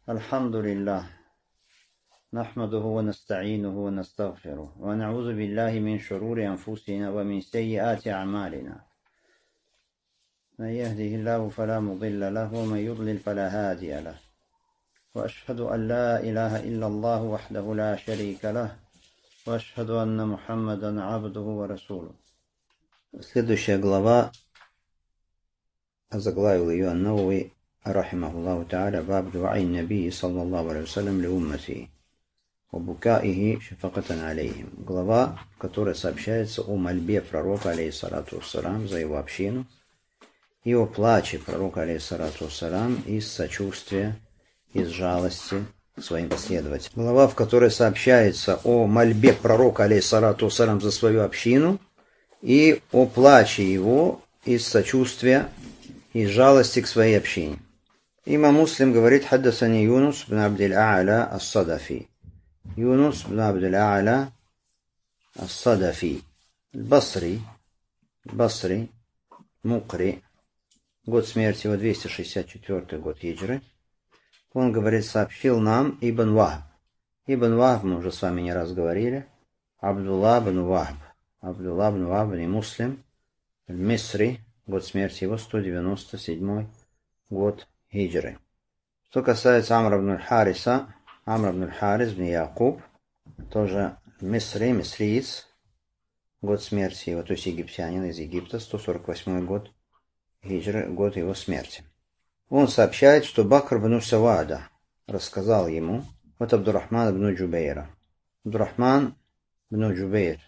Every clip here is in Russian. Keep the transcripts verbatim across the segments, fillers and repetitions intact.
الحمد لله نحمده ونستعينه ونستغفره ونعوذ بالله من شرور أنفسنا ومن سيئات أعمالنا. من يهده الله فلا مضل له ومن يضلل فلا هادي له. وأشهد أن لا إله إلا الله وحده لا شريك له وأشهد أن محمدا عبده ورسوله. Следующая глава, озаглавил ее Ан-Навави рахимахуллаху та'аля, баб ду'ай наби саллаллаху алейхи вассалям ли уммати ва букаихи шафакатан алейхим. Глава, в которой сообщается о мольбе пророка алейхиссалату вассалам за его общину и о плаче пророка алейхиссалату вассалам из сочувствия, из жалости к своим последователям. Глава, в которой сообщается о мольбе пророка алейхиссалату вассалам за свою общину и о плаче его из сочувствия и жалости к своей общине. Имам Муслим говорит: хаддасани Юнус бн Абдил-А'ля ас-Садафи. Юнус бн Абдил-А'ля ас-Садафи. Басри. Басри. Мукри. Год смерти его двести шестьдесят четвёртый год хиджры. Он говорит, сообщил нам Ибн Вахб. Ибн Вахб мы уже с вами не раз говорили. Абдулла бн Вахб. Абдулла бн Вахб не Муслим. Мисри. Год смерти его сто девяносто седьмой год хиджры. Что касается Амра бн Хариса, Амра бн Харис бн Якуб, тоже Мисри, мисриец, год смерти его, то есть египтянин из Египта, сто сорок восьмой год хиджры, год его смерти. Он сообщает, что Бакр бн Савада рассказал ему от Абдуррахмана бн Джубейра. Абдуррахман бн Джубейр,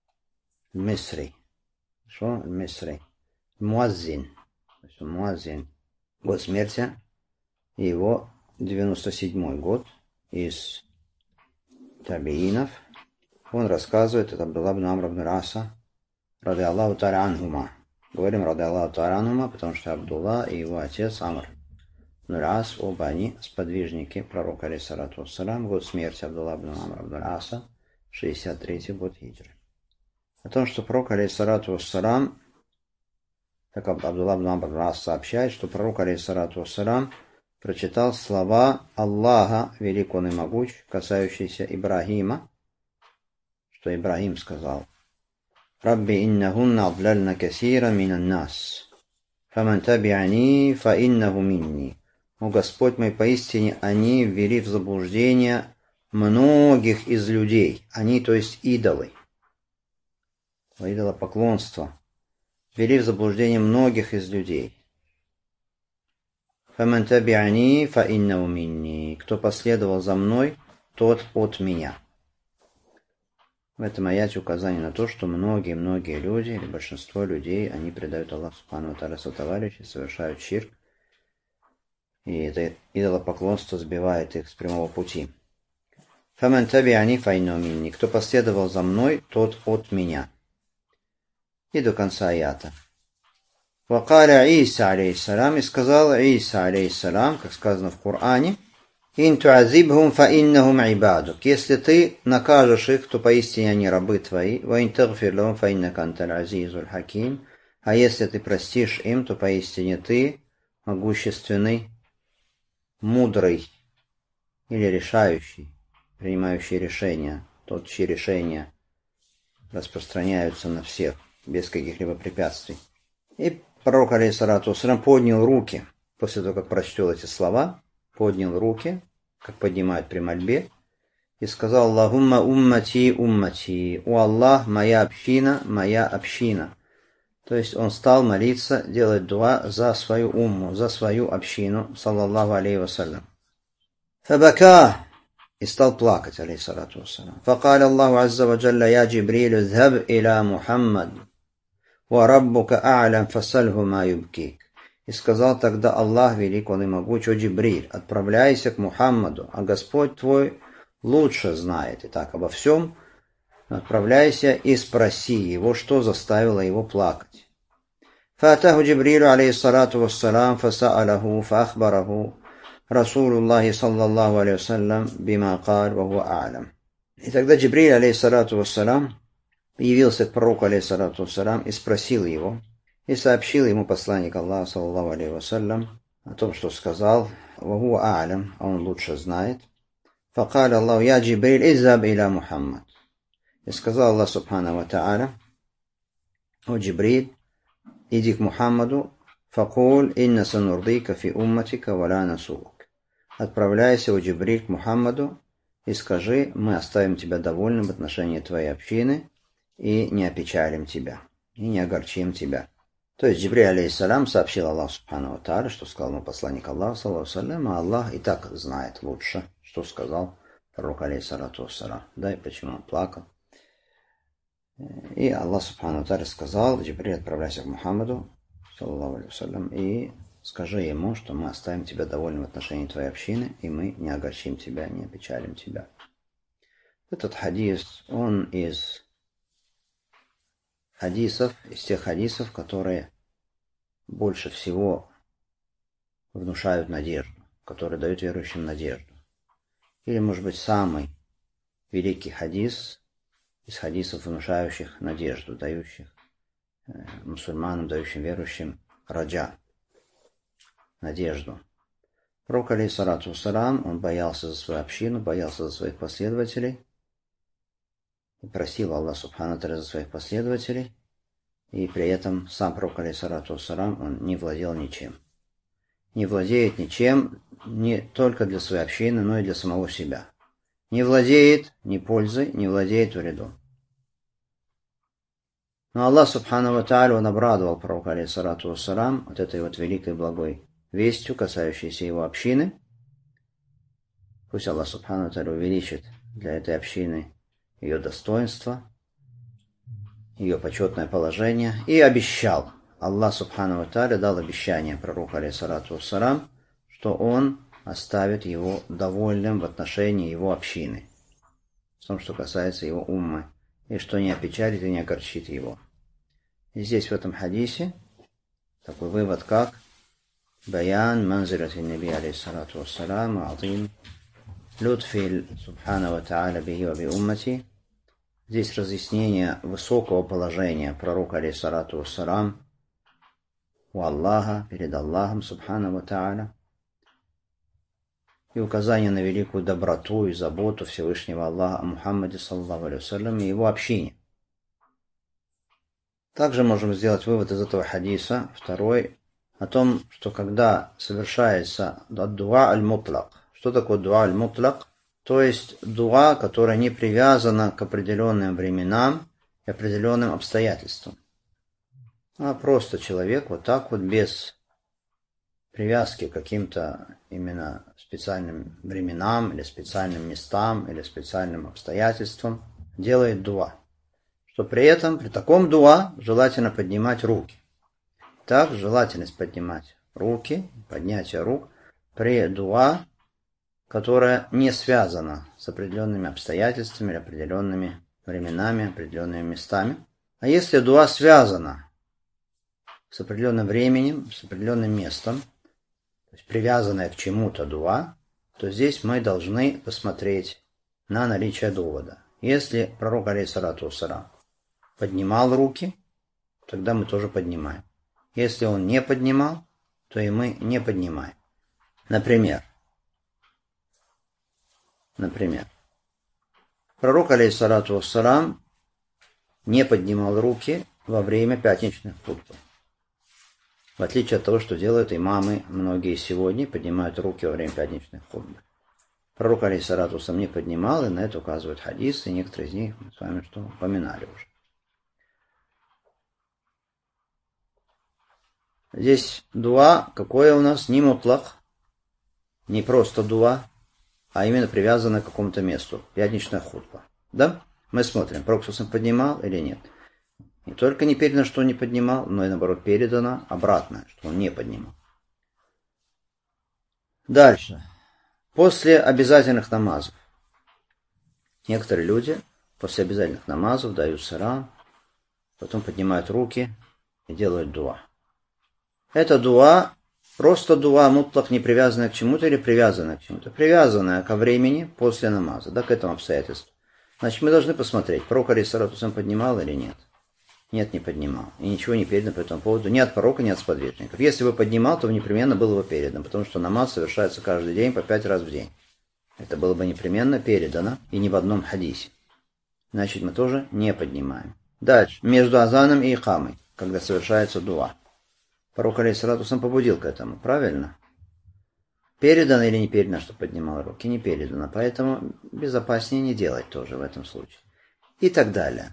Мисри. Что? Мисри. Муаззин. То есть Муаззин. Год смерти его девяносто седьмой год, из табиинов. Он рассказывает от Абдулла бн Амр бн Аса, ради Аллаху та'аля анхума. Говорим ради Аллаху та'аля анхума, потому что Абдулла и его отец Амр бн Ас, оба они сподвижники пророка алейхиссалату вассалам. Год смерти Абдулла бн Амр бн Аса, шестьдесят третий год хиджры. О том, что пророк алейхиссалату вассалам, так Абдулла бн Амр бн Ас сообщает, что пророк алейхиссалату вассалам прочитал слова Аллаха, велик он и могуч, касающиеся Ибрагима, что Ибрагим сказал: «Рабби иннахунна адлальна касира минан нас, фаман таби'ани фа иннаху минни». О Господь мой, поистине они ввели в заблуждение многих из людей. Они, то есть идолы, идолопоклонство, ввели в заблуждение многих из людей. «Фаман таби'ани фа иннаху минни». Кто последовал за мной, тот от меня. В этом аяте указание на то, что многие-многие люди, или большинство людей, они предают Аллаху субхану ва тааля сотоварищей, совершают ширк, и это идолопоклонство сбивает их с прямого пути. «Фаман таби'ани фа иннаху минни». Кто последовал за мной, тот от меня. И до конца аята. «Вакаля Иса алейхиссалам», и сказал Иса алейхиссалам, как сказано в Коране: «Ин туазибхум фа иннахум ибадук». Если ты накажешь их, то поистине они рабы твои. «Ва ин тагфир лахум фа иннака анталь азизуль хаким». А если ты простишь им, то поистине ты могущественный, мудрый или решающий, принимающий решения, тот, чьи решения распространяются на всех без каких-либо препятствий. И пророк алейхиссалату вассалям поднял руки, после того, как прочтел эти слова, поднял руки, как поднимают при мольбе, и сказал: «Аллахумма уммати уммати». «О Аллах, моя община, моя община». То есть он стал молиться, делать дуа за свою умму, за свою общину, саллаллаху алейхи вассалям. «Фабака», и стал плакать, алейхиссалату вассалям. «Факаля Аллаху азза ва джалля я Джибрилю зхаб иля Мухаммад, ва раббука а'лям фасальху ма юбкик». И сказал тогда Аллах, велик он и могуч: «О Джибриль, отправляйся к Мухаммаду, а Господь твой лучше знает». И так обо всем отправляйся и спроси его, что заставило его плакать. «Фатаху Джибрилю алейхиссалату вассалам фаса'алаху фаахбараху Расулуллахи саллаллаху алейхи вассалям бима каль ва хуа а'лям». И тогда Джибриль алейхиссалату вассалам явился к пророку алейхиссалату вассалам и спросил его, и сообщил ему посланник Аллаха саллаллаху алейхи вассалям о том, что сказал, «Ваху а'лям», а он лучше знает. «Факаль Аллаху, я Джибриль, иззаб иля Мухаммад». И сказал Аллах Субхану ва Тааля: «О Джибриль, иди к Мухаммаду, факуль инна санурдика фи умматика валя насук». Отправляйся, о Джибриль, к Мухаммаду и скажи: мы оставим тебя довольным в отношении твоей общины и не опечалим тебя, и не огорчим тебя. То есть Джибриль, алейхиссалям, сообщил Аллаху Субхану ва Тааля, что сказал ему посланник Аллаха, саллаллаху алейхи ва саллям, а Аллах и так знает лучше, что сказал пророк, алейхиссалату вассалям. Да, и почему он плакал. И Аллах Субхану ва Тааля сказал: Джибриль, отправляйся к Мухаммаду, саллаллаху алейхи ва саллям, и скажи ему, что мы оставим тебя довольным в отношении твоей общины, и мы не огорчим тебя, не опечалим тебя. Этот хадис, он из хадисов, из тех хадисов, которые больше всего внушают надежду, которые дают верующим надежду. Или, может быть, самый великий хадис из хадисов, внушающих надежду, дающих э, мусульманам, дающим верующим раджа, надежду. Пророк, алейхиссалату вассалям, он боялся за свою общину, боялся за своих последователей, и просил Аллаха Субхану ва Тааля за своих последователей, и при этом сам пророк, алейхиссалату вассалям, он не владел ничем. Не владеет ничем не только для своей общины, но и для самого себя. Не владеет ни пользой, не владеет вредом. Но Аллах Субхану ва Тааля, он обрадовал пророка, алейхиссалату вассалям, вот этой вот великой благой вестью, касающейся его общины. Пусть Аллах Субхану ва Тааля увеличит для этой общины ее достоинство, ее почетное положение, и обещал. Аллах Субхану ва Тааля дал обещание пророку, алейхиссалату вассалям, что он оставит его довольным в отношении его общины, в том, что касается его уммы, и что не опечалит и не огорчит его. И здесь в этом хадисе такой вывод, как «Баян манзилати наби, алейхиссалату вассалям, азим лютфи Субхану ва Тааля бихи ва би уммати». Здесь разъяснение высокого положения пророка, алейхиссалату вассалям, у Аллаха, перед Аллахом Субхану ва Тааля, и указание на великую доброту и заботу Всевышнего Аллаха о Мухаммаде, саллаллаху алейхи ва саллям, и его общине. Также можем сделать вывод из этого хадиса, второй, о том, что когда совершается дуа аль-мутлак. Что такое дуа аль-мутлак? То есть дуа, которая не привязана к определенным временам и определенным обстоятельствам. А просто человек вот так вот, без привязки к каким-то именно специальным временам, или специальным местам, или специальным обстоятельствам, делает дуа. Что при этом, при таком дуа, желательно поднимать руки. Так, желательность поднимать руки, поднятие рук при дуа, которая не связана с определенными обстоятельствами, или определенными временами, определенными местами. А если дуа связана с определенным временем, с определенным местом, то есть привязанная к чему-то дуа, то здесь мы должны посмотреть на наличие довода. Если пророк, алейхиссалату вассалям, поднимал руки, тогда мы тоже поднимаем. Если он не поднимал, то и мы не поднимаем. Например, например, пророк, алейхиссалату вассалям, не поднимал руки во время пятничных хутб. В отличие от того, что делают имамы, многие сегодня поднимают руки во время пятничных хутб. Пророк, алейхиссалату вассалям, не поднимал, и на это указывают хадисы, и некоторые из них мы с вами что упоминали уже. Здесь дуа, какое у нас? Не мутлак, не просто дуа, а именно привязано к какому-то месту. Пятничная хутба. Да? Мы смотрим, пророк поднимал или нет. Не только не передано, что он не поднимал, но и наоборот передано обратно, что он не поднимал. Дальше. После обязательных намазов. Некоторые люди после обязательных намазов дают салам, потом поднимают руки и делают дуа. Это дуа, просто дуа, мутлак, не привязанная к чему-то или привязанная к чему-то. Привязанная ко времени после намаза, да, к этому обстоятельству. Значит, мы должны посмотреть, пророк, алейхиссалату вассалям, поднимал или нет. Нет, не поднимал. И ничего не передано по этому поводу ни от пророка, ни от сподвижников. Если бы поднимал, то непременно было бы передано, потому что намаз совершается каждый день по пять раз в день. Это было бы непременно передано и не в одном хадисе. Значит, мы тоже не поднимаем. Дальше. Между азаном и икамой, когда совершается дуа. Пророк алейхиссалату вассалям побудил к этому. Правильно? Передано или не передано, что поднимал руки? Не передано. Поэтому безопаснее не делать тоже в этом случае. И так далее.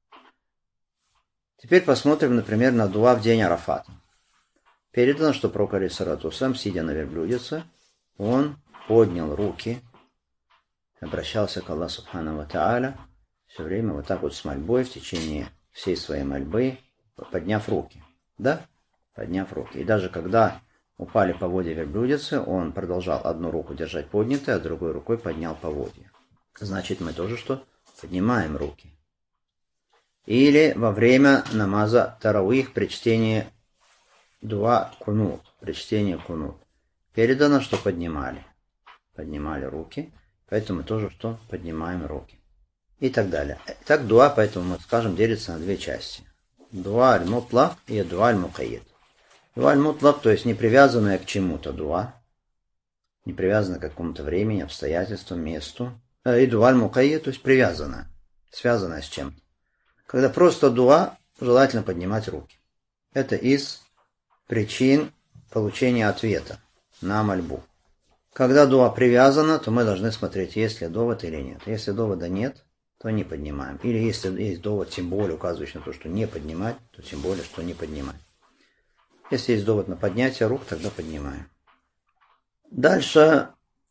Теперь посмотрим, например, на дуа в день Арафата. Передано, что пророк алейхиссалату вассалям, сидя на верблюдице, он поднял руки, обращался к Аллаху субхану ва тааля, все время вот так вот с мольбой, в течение всей своей мольбы, подняв руки. Да? Подняв руки. И даже когда упали поводья верблюдицы, он продолжал одну руку держать поднятой, а другой рукой поднял поводья. Значит, мы тоже что? Поднимаем руки. Или во время намаза тарауих при чтении дуа кунут, при чтении кунут. Передано, что поднимали. Поднимали руки, поэтому мы тоже что? Поднимаем руки. И так далее. Так дуа, поэтому мы скажем, делится на две части. Дуа аль-мутлак и дуа аль-мукайид. Дуа аль-мутлак, то есть не привязанная к чему-то дуа, не привязанная к какому-то времени, обстоятельствам, месту. И дуа аль-мукайид, то есть привязанная, связанная с чем-то. Когда просто дуа, желательно поднимать руки. Это из причин получения ответа на мольбу. Когда дуа привязана, то мы должны смотреть, есть ли довод или нет. Если довода нет, то не поднимаем. Или если есть довод, тем более указывающий на то, что не поднимать, то тем более, что не поднимать. Если есть довод на поднятие рук, тогда поднимаем. Дальше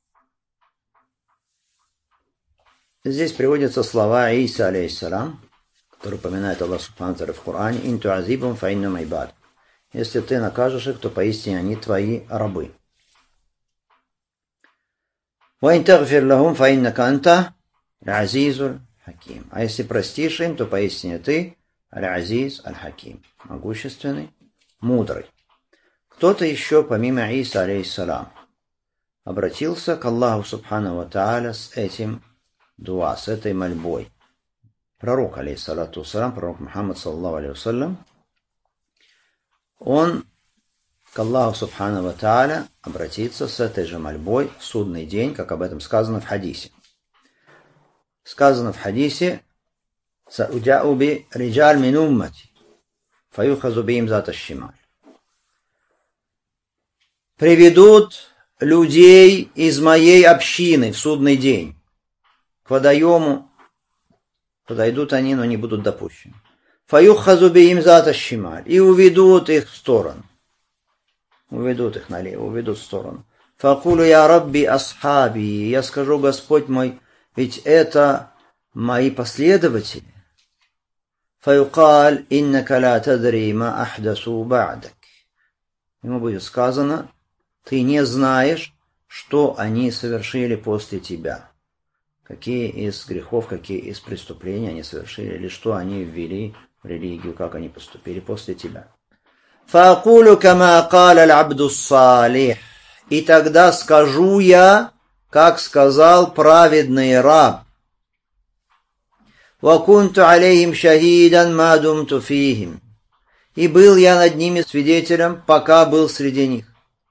здесь приводятся слова Иса алейхиссалам, который упоминает Аллах субхану ва тааля в Коране: «Ин туазибум фа иннум ибад». Если ты накажешь их, то поистине они твои рабы. «Ва ин тагфир лахум фа иннака анта аль-азизуль хаким». А если простишь им, то поистине ты аль-азиз аль-хаким, могущественный, мудрый. Кто-то еще, помимо Иса алейхиссалам, обратился к Аллаху субхану ва тааля с этим дуа, с этой мольбой. Пророк, алейхиссалату вассалам, пророк Мухаммад, саллаллаху алейхи вассалям, он к Аллаху субхану ва тааля обратится с этой же мольбой в судный день, как об этом сказано в хадисе. Сказано в хадисе: «Сауджау би риджаль мин уммати, фаюхазу бихим зата шималь». Приведут людей из моей общины в судный день к водоему. Подойдут они, но не будут допущены. «Фаюхазу бихим зата шималь». И уведут их в сторону. Уведут их налево, уведут в сторону. «Факулю я рабби асхаби». Я скажу: Господь мой, ведь это мои последователи. «Фаюкаль иннака ла тадри ма ахдасу ба'дак». Ему будет сказано: ты не знаешь, что они совершили после тебя. Какие из грехов, какие из преступлений они совершили, или что они ввели в религию, как они поступили после тебя. «Фаакулю кама каля аль-абду салих». И тогда скажу я, как сказал праведный раб: «Вакунту алейхим шахидан ма думту фихим». И был я над ними свидетелем, пока был среди них.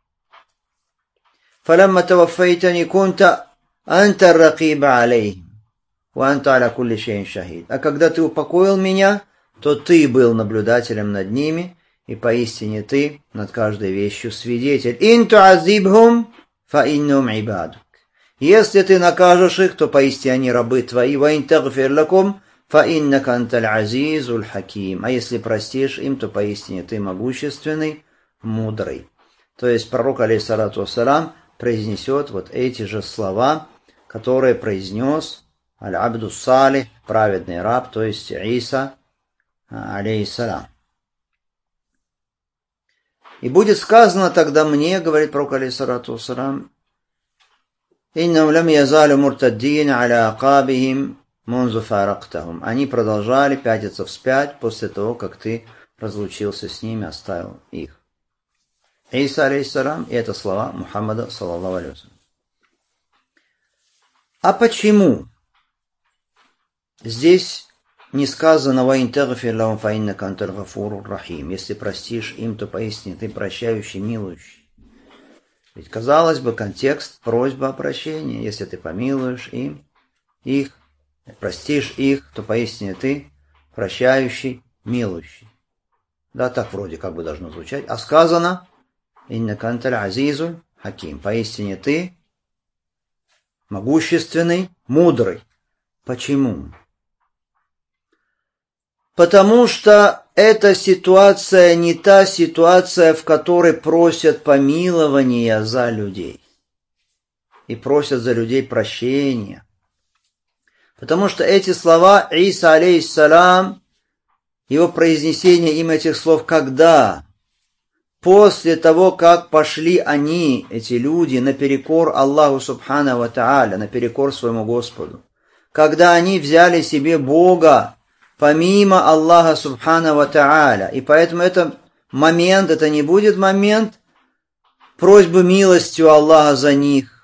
«Фалямма таваффайтани кунта анта ракиба алейхим, ва анта аля кулли шейин шахид». А когда ты упокоил меня, то ты был наблюдателем над ними, и поистине ты над каждой вещью свидетель. «Ин туазибхум фа иннум ибадук». Если ты накажешь их, то поистине они рабы твои. «Ва ин тагфир лакум фа иннака анталь азизуль хаким». А если простишь им, то поистине ты могущественный, мудрый. То есть пророк, алейхиссалату вассалам, произнесет вот эти же слова, которые произнес аль-абду салих, праведный раб, то есть Иса, алейхиссалам. И будет сказано тогда мне, говорит пророк, алейхиссалату вассалам: «Иннам лам язалю муртаддин аля акабихим мунзу фарактахум». Они продолжали пятиться вспять после того, как ты разлучился с ними, оставил их. Иса алейхиссалам, и это слова Мухаммада, саллаллаху алейхи вассалям. А почему здесь не сказано «Ваин тагфир лахум фа иннака анталь гафурур рахим». Если простишь им, то поистине ты прощающий, милующий. Ведь, казалось бы, контекст – просьба о прощении. Если ты помилуешь им, их, простишь их, то поистине ты прощающий, милующий. Да, так вроде как бы должно звучать. А сказано «Иннака анталь азизуль хаким». Поистине ты могущественный, мудрый. Почему? Потому что эта ситуация не та ситуация, в которой просят помилования за людей. И просят за людей прощения. Потому что эти слова Иса, алейхиссалям, его произнесение им этих слов, когда? После того, как пошли они, эти люди, наперекор Аллаху субханаху ва тааля, наперекор своему Господу. Когда они взяли себе Бога, помимо Аллаха субханаху ва тааля. И поэтому это момент, это не будет момент просьбы милостью Аллаха за них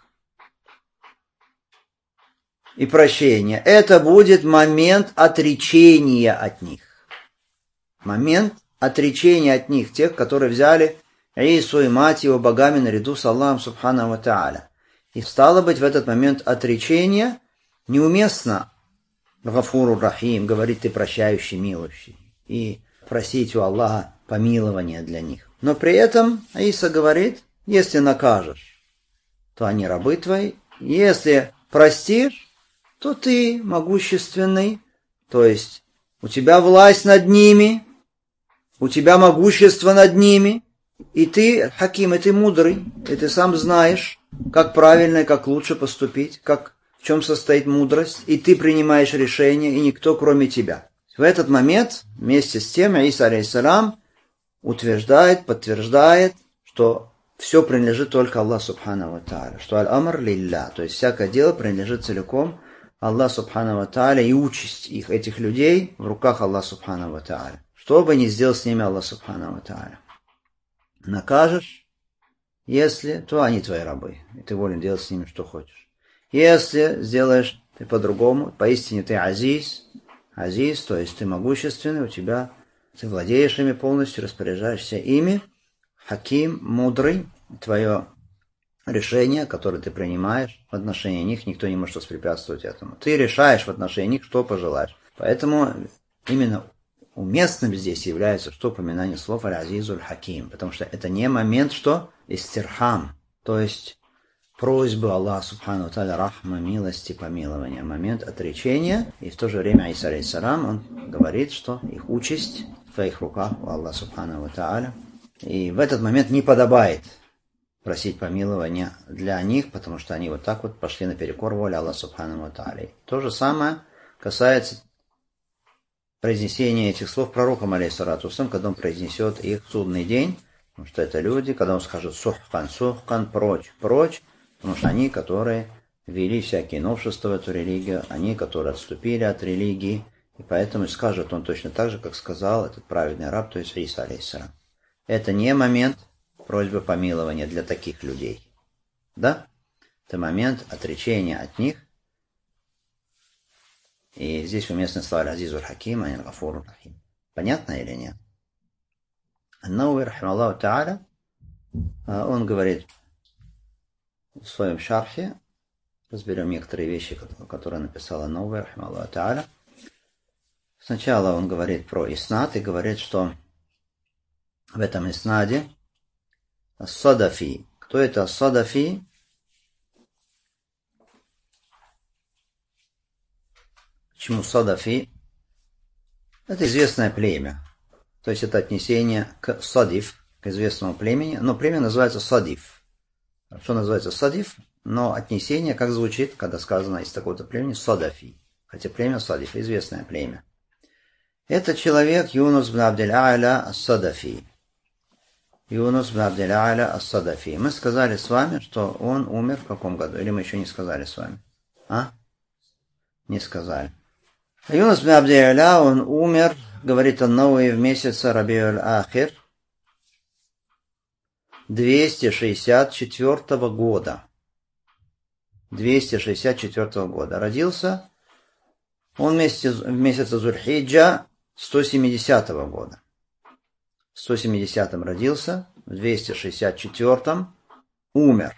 и прощения. Это будет момент отречения от них. Момент отречения от них, тех, которые взяли Ису и мать его богами наряду с Аллахом субханаху ва тааля. И стало быть, в этот момент отречения неуместно Гафурур Рахим, говорит ты прощающий, милующий, и просить у Аллаха помилования для них. Но при этом Иса говорит, если накажешь, то они рабы твои, если простишь, то ты могущественный, то есть у тебя власть над ними, у тебя могущество над ними, и ты хаким, и ты мудрый, и ты сам знаешь, как правильно и как лучше поступить, как в чем состоит мудрость, и ты принимаешь решение, и никто кроме тебя. В этот момент, вместе с тем, Иса алейхиссалям утверждает, подтверждает, что все принадлежит только Аллаху субханаху ва тааля, что аль-амр лилля, то есть всякое дело принадлежит целиком Аллаху субханаху ва тааля, и участь их, этих людей, в руках Аллаха субханаху ва тааля. Что бы ни сделал с ними Аллах субханаху ва тааля. Накажешь, если, то они твои рабы, и ты волен делать с ними, что хочешь. Если сделаешь ты по-другому, поистине ты азиз, азиз, то есть ты могущественный, у тебя, ты владеешь ими полностью, распоряжаешься ими, хаким, мудрый, твое решение, которое ты принимаешь в отношении них, никто не может воспрепятствовать этому. Ты решаешь в отношении них, что пожелаешь. Поэтому именно уместным здесь является, что упоминание слов аль-азизуль хаким, потому что это не момент, что истирхам, то есть просьбы Аллаха субханаху ва тааля, рахма, милости, помилования, момент отречения, и в то же время Иса алейхиссалям, он говорит, что их участь в твоих руках у Аллаха субханаху ва тааля, и в этот момент не подобает просить помилования для них, потому что они вот так вот пошли наперекор воле Аллаха субханаху ва тааля. То же самое касается произнесения этих слов пророком, алейхиссалату вассалям, когда он произнесет их в судный день, потому что это люди, когда он скажет сухкан, сухкан, прочь, прочь, потому что они, которые ввели всякие новшества в эту религию, они, которые отступили от религии, и поэтому скажет он точно так же, как сказал этот праведный раб, то есть Иса алейхиссалям. Это не момент просьбы помилования для таких людей. Да? Это момент отречения от них. И здесь уместны слова азизуль хаким, а не гафурур рахим. Понятно или нет? Ан-Науви, рахималлаху тааля, он говорит в своем шархе, разберем некоторые вещи, которые написал Ан-Науви, рахималлаху тааля. Сначала он говорит про иснад и говорит, что в этом иснаде ас-Садафи. Кто это ас-Садафи? Почему Садафи? Это известное племя. То есть это отнесение к Садиф, к известному племени. Но племя называется Садиф. Что называется Садиф? Но отнесение, как звучит, когда сказано из такого-то племени, Садафи. Хотя племя Садиф, известное племя. Это человек Юнус бн Абдиль-А'ля ас-Садафи. Юнус бн Абдиль-А'ля ас-Садафи. Мы сказали с вами, что он умер в каком году? Или мы еще не сказали с вами? А? Не сказали. Юнус бн Абдиль-А'ля, он умер, говорит Ан-Науви, в месяце Рабиуль-Ахир двести шестьдесят четвёртого года. двести шестьдесят четвёртого года. Родился Он в месяце Зуль-Хиджа сто семидесятого года. В сто семидесятом родился, в двести шестьдесят четвёртом умер.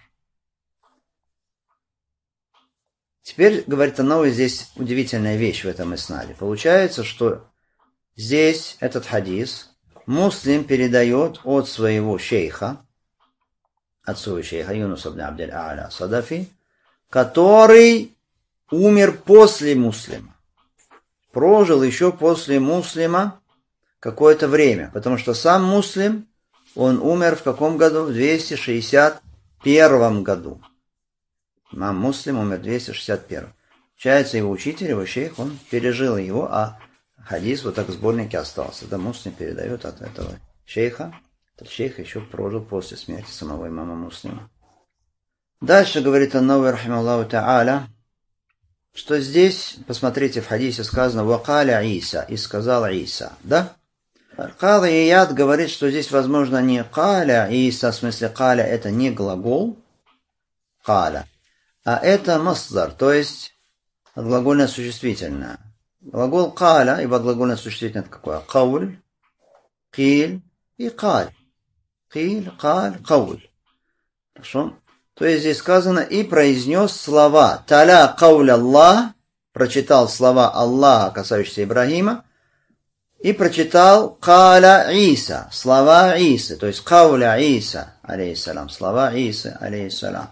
Теперь, говорит Ан-Навави, здесь удивительная вещь в этом иснаде. Получается, что здесь этот хадис Муслим передает от своего шейха, от своего шейха Юнус ибн Абд-аль-А'ля Садафи, который умер после Муслима. Прожил еще после Муслима какое-то время, потому что сам Муслим, он умер в каком году? В двести шестьдесят первом году. Имам Муслим умер в двести шестьдесят первом. Получается, его учитель, его шейх, он пережил его, а хадис вот так в сборнике остался. Да, Муслим передает от этого шейха. Этот шейх еще прожил после смерти самого имама Муслима. Дальше говорит Ан-Навави рахимахуллаху та'аля, что здесь, посмотрите, в хадисе сказано «Вакаля Иса», и сказал Иса, да? Кала Ияд говорит, что здесь, возможно, не «Каля Иса», в смысле «Каля» это не глагол «Каля», а это масдар, то есть глагольное существительное. Глагол «Каля», ибо глагольное существительное это какое? «Кауль», «Киль» и «Каль». «Киль», «Каль», «Кауль». Хорошо? То есть здесь сказано и произнес слова «Таля кауля Аллах», прочитал слова Аллаха, касающиеся Ибрагима, и прочитал «Каля Иса», слова Исы, то есть «Кауля Иса», алейхиссалам, слова Исы, алейхиссалам.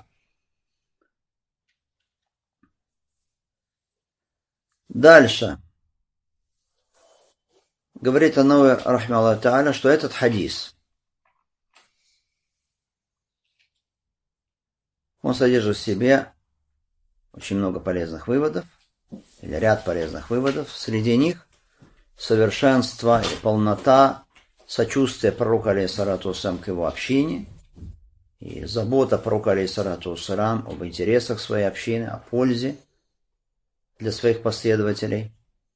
Дальше. Говорит Ан-Навави рахимахуллаху та'аля, что этот хадис, он содержит в себе очень много полезных выводов, или ряд полезных выводов. Среди них совершенство и полнота сочувствия пророка алейхиссалату вассалям к его общине и забота пророка алейхиссалату вассалям об интересах своей общины, о пользе для своих последователей.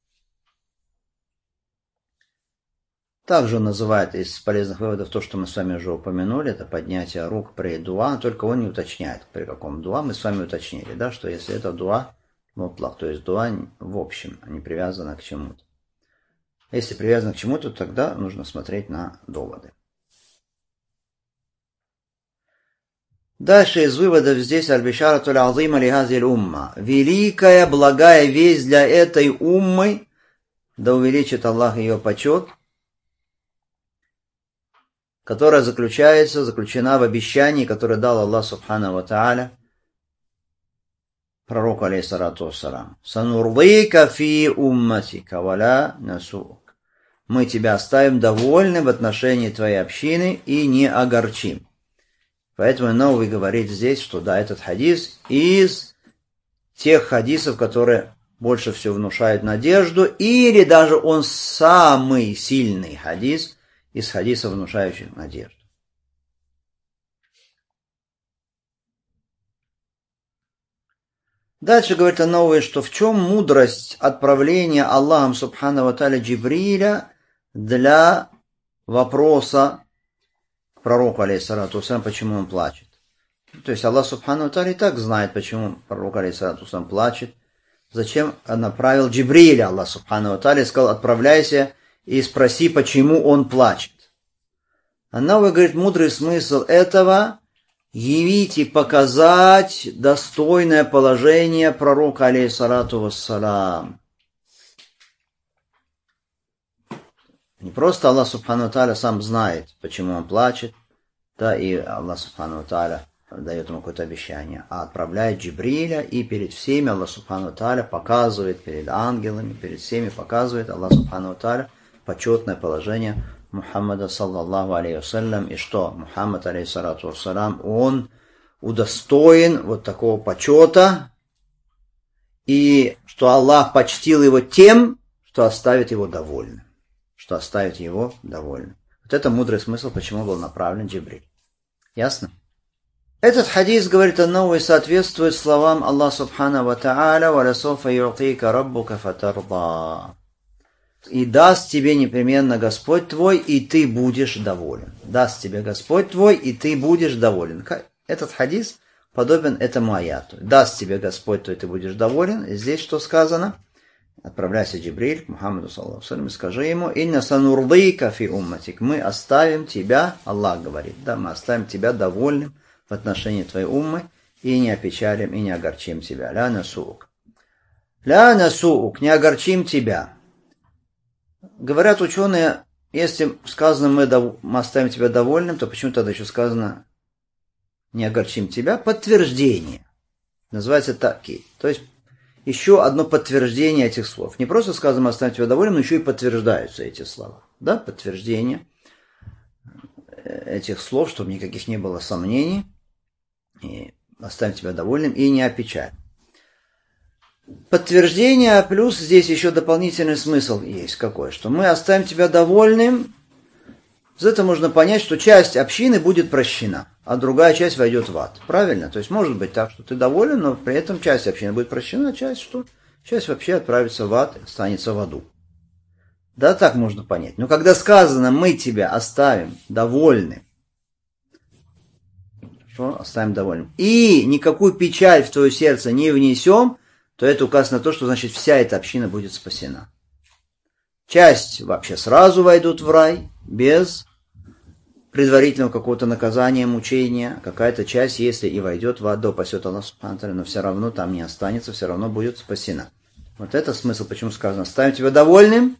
Также он называет из полезных выводов то, что мы с вами уже упомянули, это поднятие рук при дуа, только он не уточняет, при каком дуа. Мы с вами уточнили, да, что если это дуа мутлак, то есть дуа в общем, а не привязана к чему-то. Если привязана к чему-то, тогда нужно смотреть на доводы. Дальше из выводов здесь аль-бишаратуль азима лихазиль умма. Великая, благая весть для этой уммы, да увеличит Аллах ее почет, которая заключается, заключена в обещании, которое дал Аллах субхану ва тааля пророку алейхиссалату вассалам. «Санурдика фи умматика валя насук». Мы тебя оставим довольным в отношении твоей общины и не огорчим. Поэтому Ан-Навави говорит здесь, что да, этот хадис из тех хадисов, которые больше всего внушают надежду, или даже он самый сильный хадис из хадисов, внушающих надежду. Дальше говорит Ан-Навави, что в чем мудрость отправления Аллахом субхану ва тааля Джибриля для вопроса к пророку алейхиссалату вассалям, почему он плачет. То есть Аллах субхану ва тааля и так знает, почему пророк алейхиссалату вассалям плачет. Зачем направил Джибриля Аллах субхану ва тааля и сказал, отправляйся и спроси, почему он плачет. Ан-Навави говорит, мудрый смысл этого явить и показать достойное положение пророка алейхиссалату вассалам. Не просто Аллах субхану ва тааля сам знает, почему он плачет, да, и Аллах субхану ва тааля дает ему какое-то обещание, а отправляет Джибриля, и перед всеми Аллах субхану ва тааля показывает, перед ангелами, перед всеми показывает Аллах субхану ва тааля почетное положение Мухаммада саллаллаху алейхи вассалям, и что Мухаммад алейхиссалату вассалам, он удостоен вот такого почета, и что Аллах почтил его тем, что оставит его довольным. Что оставит его довольным. Вот это мудрый смысл, почему был направлен Джибриль. Ясно? Этот хадис, говорит Ан-Навави, соответствует словам Аллаха субхану ва тааля «Ва ласофа ю'тика раббука фатарда». И даст тебе непременно Господь твой, и ты будешь доволен. Даст тебе Господь твой, и ты будешь доволен. Этот хадис подобен этому аяту. Даст тебе Господь твой, ты будешь доволен. И здесь что сказано? отправляйся, Джибриль, к Мухаммаду, саллаллаху алейхи ва саллям, и скажи ему: «Инна санурдика фи умматик». Мы оставим тебя, Аллах говорит, да, мы оставим тебя довольным в отношении твоей уммы, и не опечалим, и не огорчим тебя. Ля насуук. Ля насуук, не огорчим тебя. Говорят ученые, если сказано мы, дов... мы оставим тебя довольным, то почему тогда еще сказано не огорчим тебя? Подтверждение. Называется таки. То есть еще одно подтверждение этих слов. Не просто сказано мы оставим тебя довольным, но еще и подтверждаются эти слова. Да, подтверждение этих слов, чтобы никаких не было сомнений. И оставим тебя довольным и не опечалим. Подтверждение, плюс здесь еще дополнительный смысл есть какой, что мы оставим тебя довольным. Из этого можно понять, что часть общины будет прощена, а другая часть войдет в ад. Правильно? То есть может быть так, что ты доволен, но при этом часть общины будет прощена, а часть что? Часть вообще отправится в ад, останется в аду. Да, так можно понять. Но когда сказано мы тебя оставим довольным, что оставим довольным, и никакую печаль в твое сердце не внесем, то это указ на то, что значит вся эта община будет спасена. Часть вообще сразу войдут в рай, без предварительного какого-то наказания, мучения. Какая-то часть, если и войдет в ад, да упасет Аллах субхану ва тааля, но все равно там не останется, все равно будет спасена. Вот это смысл, почему сказано: ставим тебя довольным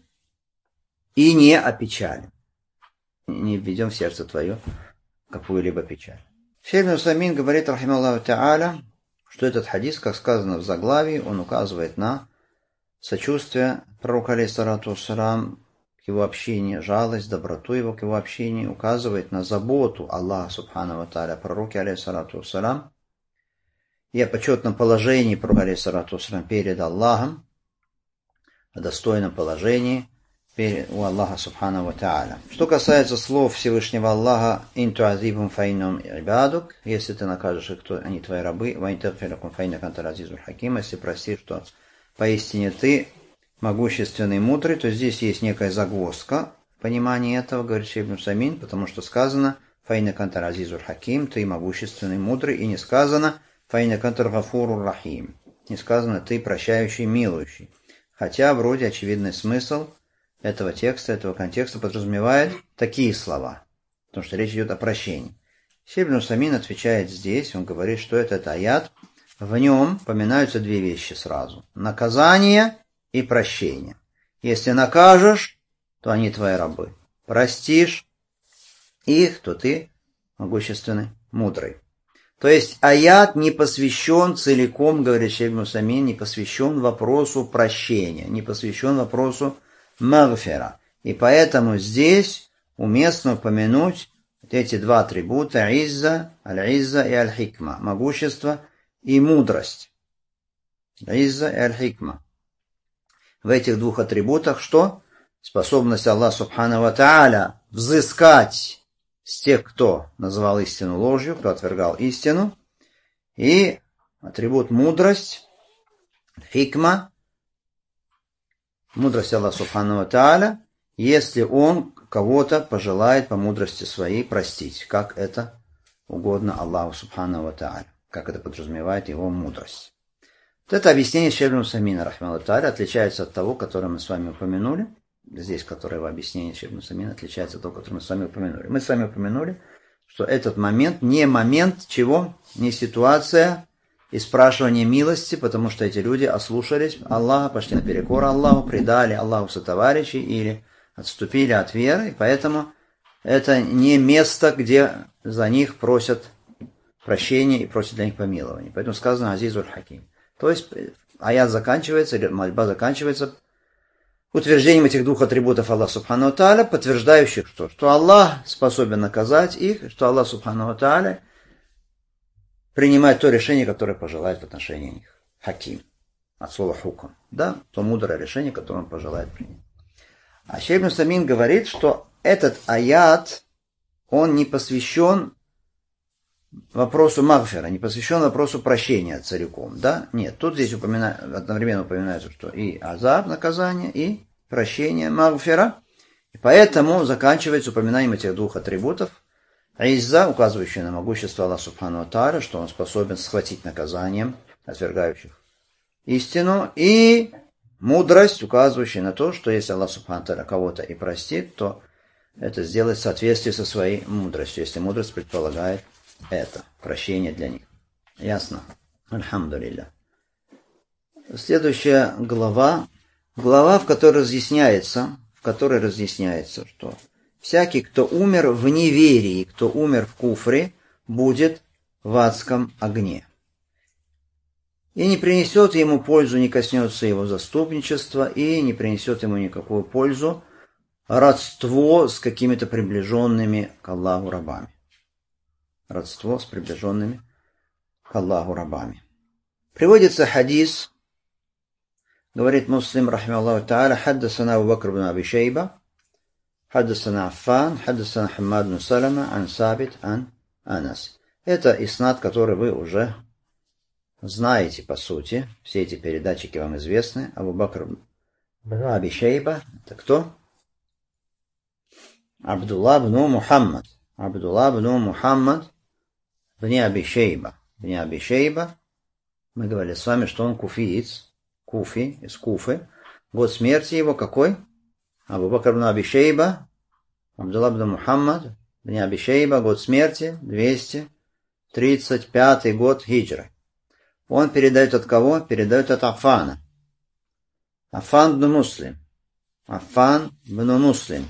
и не опечалим. Не введем в сердце твое какую-либо печаль. Шейх ибн Усаймин говорит, рахималлаху тааля, что этот хадис, как сказано в заглавии, он указывает на сочувствие пророка, алейхиссалату вассалам, к его общению, жалость, доброту его к его общению, указывает на заботу Аллаха субхану ва тааля пророке, алейхиссалату вассалам, и о почетном положении пророка, алейхиссалату вассалам, перед Аллахом, о достойном положении у Аллаха субхану ва тааля. Что касается слов Всевышнего Аллаха: «Ин туазибум фаинум ибадук», если ты накажешь их, то они твои рабы, «Ва ин тагфиракум фаиннака анталь азизуль хаким», если простишь, то поистине ты могущественный и мудрый, то здесь есть некая загвоздка в понимании этого, говорит Шейх ибн Усаймин, потому что сказано «Фаиннака анталь азизуль хаким», ты могущественный и мудрый, и не сказано «Фаиннака анталь гафурур рахим», не сказано «ты прощающий, милующий». Хотя вроде очевидный смысл этого текста, этого контекста подразумевает такие слова, потому что речь идет о прощении. Шейх ибн Усаймин отвечает здесь, он говорит, что этот аят, в нем поминаются две вещи сразу: наказание и прощение. Если накажешь, то они твои рабы. Простишь их, то ты могущественный, мудрый. То есть аят не посвящен целиком, говорит Шейх ибн Усаймин, не посвящен вопросу прощения, не посвящен вопросу магфира. И поэтому здесь уместно упомянуть эти два атрибута: изза, аль-изза и аль-хикма, могущество и мудрость. Изза и аль-хикма. В этих двух атрибутах что? Способность Аллаха субхану ва тааля взыскать с тех, кто называл истину ложью, кто отвергал истину, и атрибут мудрость, хикма, мудрость Аллаха субхану ва тааля, если он кого-то пожелает по мудрости своей простить, как это угодно Аллаху субхану ва тааля, как это подразумевает его мудрость. Вот это объяснение Шейх ибн Усаймина, рахмаллаху тааля, отличается от того, которое мы с вами упомянули. Здесь, которое его объяснение Шейх ибн Усаймина, отличается от того, которое мы с вами упомянули. Мы с вами упомянули, что этот момент не момент чего? Не ситуация и спрашивание милости, потому что эти люди ослушались Аллаха, пошли наперекор Аллаху, предали Аллаху сотоварищей или отступили от веры, и поэтому это не место, где за них просят прощения и просят для них помилования. Поэтому сказано азизуль хаким. То есть аят заканчивается, или мольба заканчивается утверждением этих двух атрибутов Аллаха субхану ва тааля, подтверждающих что? Что Аллах способен наказать их, что Аллах субхану ва тааля принимает то решение, которое пожелает в отношении них. Хаким. От слова хукам. Да, то мудрое решение, которое он пожелает принять. А Шейх ибн Усаймин говорит, что этот аят, он не посвящен вопросу магфира, не посвящен вопросу прощения целиком. Да? Нет, тут здесь упомина... одновременно упоминается, что и азаб, наказание, и прощение магфира. И поэтому заканчивается упоминанием этих двух атрибутов. Изза, указывающая на могущество Аллаха субхану ва тааля, что он способен схватить наказанием отвергающих истину, и Мудрость, указывающая на то, что если Аллах Субхану Тааля кого-то и простит, то это сделать в соответствии со своей мудростью, если мудрость предполагает это, прощение для них. Ясно? Альхамдулилля. Следующая глава, глава, в которой разъясняется, в которой разъясняется, что всякий, кто умер в неверии, кто умер в куфре, будет в адском огне. И не принесет ему пользу, не коснется его заступничества, и не принесет ему никакую пользу родство с какими-то приближенными к Аллаху рабами. Родство с приближенными к Аллаху рабами. Приводится хадис, говорит Муслим, рахимахуллаху та'аля, хаддасана Абу Бакр бн Аби Шейба, хаддасана Аффан, хаддасана Хаммад бн Салама, ан Сабит, ан Анас. Это иснад, который вы уже знаете, по сути. Все эти передатчики вам известны. Абу Бакр бн Аби Шейба, это кто? Абдулла бн Мухаммад. Абдулла бн Мухаммад бн Аби Шейба. Бн Аби Шейба. Мы говорили с вами, что он куфиец. Куфи, из Куфы. Год смерти его какой? Абу Бакр бн Аби Шейба. Абдулла бн Мухаммад бн Аби Шейба. Год смерти двести тридцать пятый год хиджры. Он передает от кого? Передает от Аффана. Аффан бн Муслим. Аффан бн Муслим.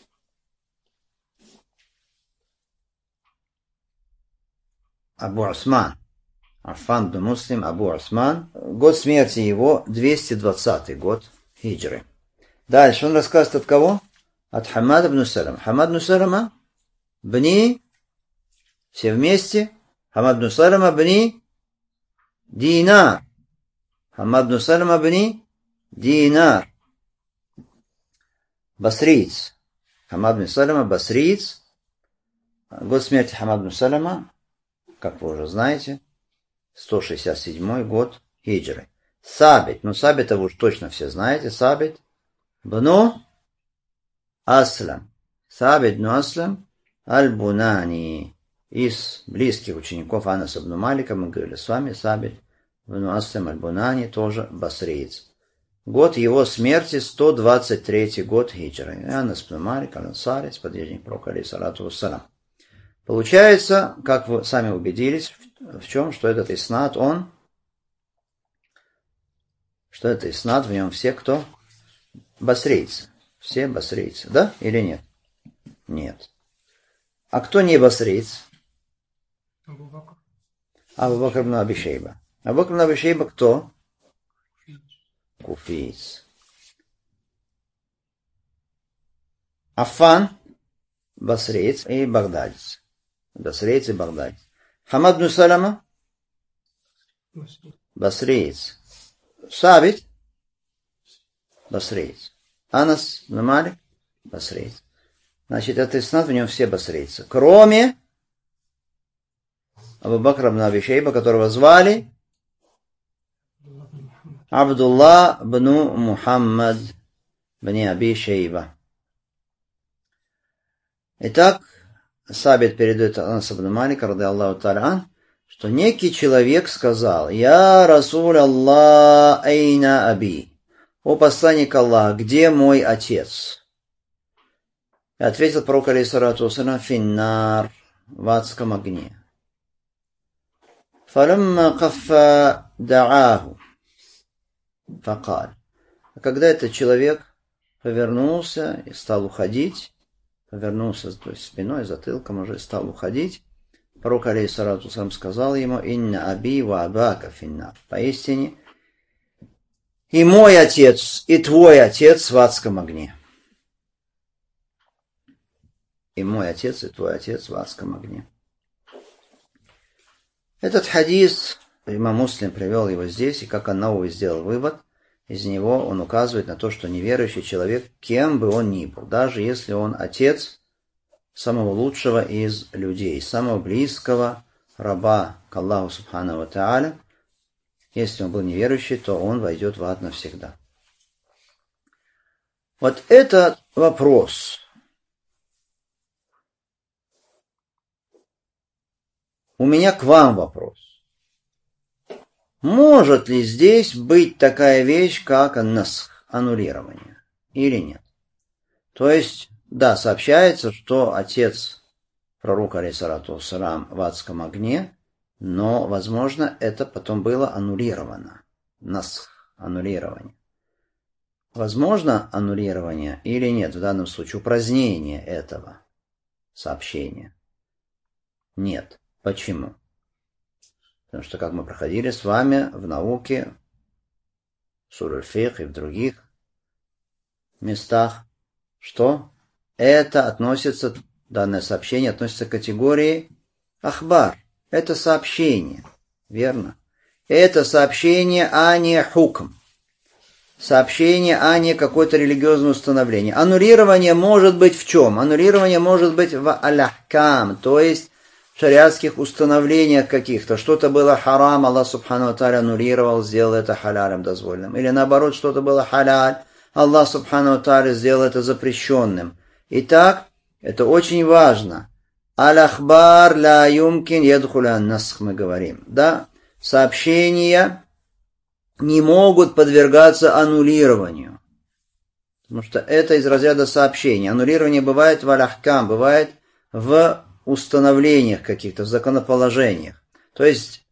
Абу Усман. Аффан бн Муслим, Абу Усман. Год смерти его двести двадцатый год хиджры. Дальше он рассказывает от кого? От Хаммада бн Салама. Хаммад бн Салама бни, все вместе. Хаммад бн Салама бни Динар. Хаммад бн Салама бни Динар. Басриец. Хаммад бн Салама басриец. Год смерти Хаммад бн Салама, как вы уже знаете, сто шестьдесят седьмой год хиджры. Сабит. Ну, Сабита вы уж точно все знаете. Сабит бну Аслам. Сабит бну Аслам аль-Бунани. Из близких учеников Анаса бн Малика, мы говорили с вами, Сабит бну Аслам аль-Бунани, тоже басриец. Год его смерти сто двадцать третий год хиджры. Анас бн Малик, аль-Ансари, сподвижник пророка, алейхиссалату вассалам. Получается, как вы сами убедились, в чем, что этот иснад, он, что это иснад, в нем все кто? Басрейцы. Все басрейцы, да или нет? Нет. А кто не басрейц? Абу Бакр. Абу Бакр бн Аби Шейба. Абу Бакр бн Аби Шейба кто? Куфиец. Аффан, басрейц и багдадец. Басрейц и багдадец. Хаммад бн Салама, басрейц. Сабит, басрейц. Анас бн Малик, басрейц. Значит, это иснад, в нем все басрейцы. Кроме Абу Бакра бн Аби Шейба, которого звали Абдулла бн Мухаммад бн Аби Шейба. Итак, Сабит передает Анас бн Малика, ради Аллаху та'аля, что некий человек сказал: «Я Расуль Аллах, айна аби». «О посланник Аллаха, где мой отец?» И ответил пророк, алейхиссалату вассалям: «Финнар», в адском огне. «Фалямма каффа да'аху факаль». А когда этот человек повернулся и стал уходить, повернулся, то есть спиной, затылком уже стал уходить, пророк, алейхиссалату вассалям, сказал ему: «Инна аби ва абака финнар». Поистине, и мой отец, и твой отец в адском огне. И мой отец, и твой отец в адском огне. Этот хадис, имам Муслим привел его здесь, и как Ан-Навави сделал вывод, из него он указывает на то, что неверующий человек, кем бы он ни был, даже если он отец самого лучшего из людей, самого близкого раба к Аллаху Субхану ва Тааля, если он был неверующий, то он войдет в ад навсегда. Вот этот вопрос у меня к вам вопрос. может ли здесь быть такая вещь, как насх, аннулирование, или нет? То есть, да, сообщается, что отец пророка, алейхиссалату вассалам, в адском огне, но, возможно, это потом было аннулировано. Насх, аннулирование. Возможно аннулирование или нет в данном случае, упразднение этого сообщения? Нет. Почему? Потому что, как мы проходили с вами в науке, в сур аль-Фих и в других местах, что это относится, данное сообщение относится к категории ахбар. Это сообщение, верно? Это сообщение, а не хукм. Сообщение, а не какое-то религиозное установление. Аннулирование может быть в чем? Аннулирование может быть в аль-ахкам, то есть в шариатских установлениях каких-то. Что-то было харам, Аллах субхану ва тааля аннулировал, сделал это халялем дозволенным. Или наоборот, что-то было халяль, Аллах субхану ва тааля сделал это запрещенным. Итак, это очень важно. Аль-ахбар ла юмкин ядхуля насх, мы говорим. Да? Сообщения не могут подвергаться аннулированию. Потому что это из разряда сообщений. Аннулирование бывает в аль-ахкам, бывает в установлениях каких-то, в законоположениях. То есть,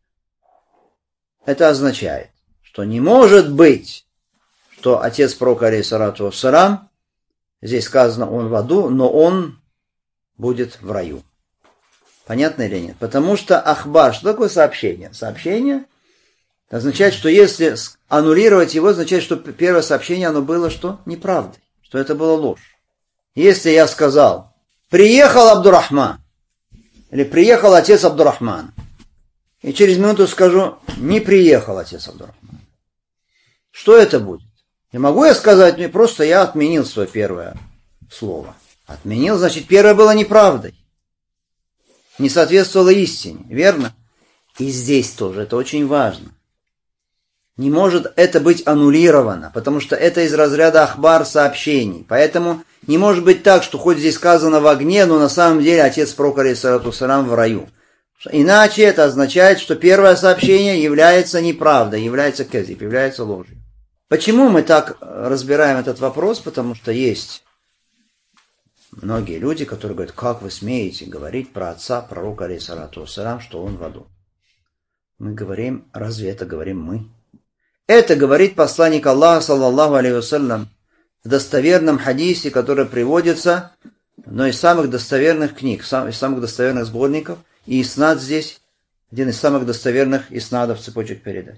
это означает, что не может быть, что отец пророка, алейхиссалату вассалам, здесь сказано, он в аду, но он будет в раю. Понятно или нет? Потому что ахбар, что такое сообщение? Сообщение означает, что если аннулировать его, означает, что первое сообщение, оно было что? Неправдой, что это было ложь. Если я сказал, приехал Абдурахман, или приехал отец Абдурахмана, и через минуту скажу, не приехал отец Абдурахмана. Что это будет? Не могу я сказать, мне просто я отменил свое первое слово. Отменил, значит, первое было неправдой. Не соответствовало истине, верно? И здесь тоже, это очень важно. Не может это быть аннулировано, потому что это из разряда ахбар сообщений. Поэтому не может быть так, что хоть здесь сказано в огне, но на самом деле отец пророка, алейхиссалату вассалам, в раю. Иначе это означает, что первое сообщение является неправдой, является кезиб, является ложью. Почему мы так разбираем этот вопрос? Потому что есть многие люди, которые говорят, как вы смеете говорить про отца пророка, алейхиссалату вассалам, что он в аду. Мы говорим, разве это говорим мы? Это говорит посланник Аллаха, саллаллаху алейхи вассалям, в достоверном хадисе, который приводится в одной из самых достоверных книг, из самых достоверных сборников, и иснад здесь один из самых достоверных иснадов цепочек передач.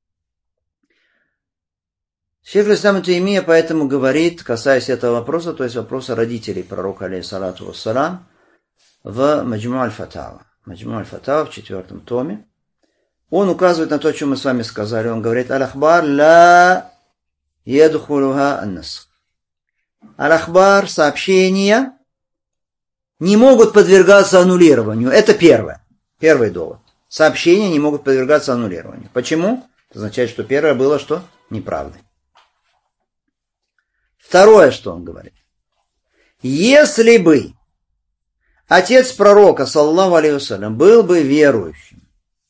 Шейх аль-Ислам Таймия поэтому говорит, касаясь этого вопроса, то есть вопроса родителей пророка, алейхиссалату вассалам, в Маджму аль-Фатава. Маджму аль-Фатава в четвертом томе. Он указывает на то, о чем мы с вами сказали. Он говорит, аль-ахбар ла ядхулуха ан-насх. Аль-ахбар, сообщения, не могут подвергаться аннулированию. Это первое. Первый довод. Сообщения не могут подвергаться аннулированию. Почему? Это означает, что первое было что? Неправдой. Второе, что он говорит. Если бы отец пророка, саллаллаху алейхи вассалям, был бы верующим,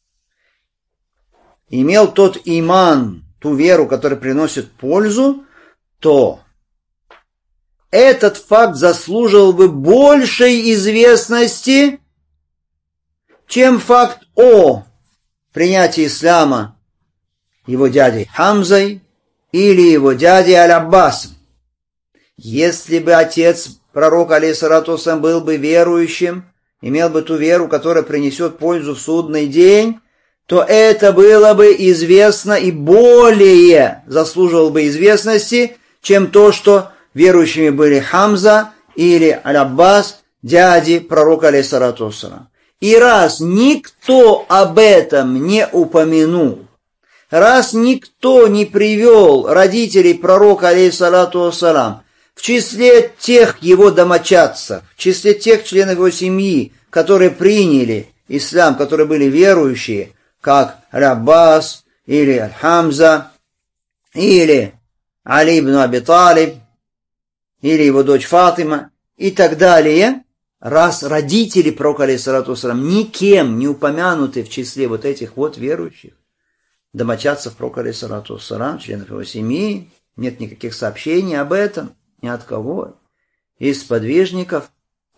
имел тот иман, ту веру, которая приносит пользу, то этот факт заслуживал бы большей известности, чем факт о принятии ислама его дядей Хамзой или его дядей Аль-Аббасом. Если бы отец пророка, алейхиссалату вассалам, был бы верующим, имел бы ту веру, которая принесет пользу в судный день, то это было бы известно и более заслуживало бы известности, чем то, что верующими были Хамза или Аль-Аббас, дяди пророка, алейхиссалату вассалам. И раз никто об этом не упомянул, раз никто не привел родителей пророка, алейхиссалату вассалам, в числе тех его домочадцев, в числе тех членов его семьи, которые приняли ислам, которые были верующие, как Аль-Аббас, или Аль-Хамза, или Али ибн Аби Талиб, или его дочь Фатима, и так далее, раз родители пророка, алейхиссалату вассалам, никем не упомянуты в числе вот этих вот верующих, домочадцев пророка, алейхиссалату вассалам, членов его семьи, нет никаких сообщений об этом, ни от кого, из сподвижников,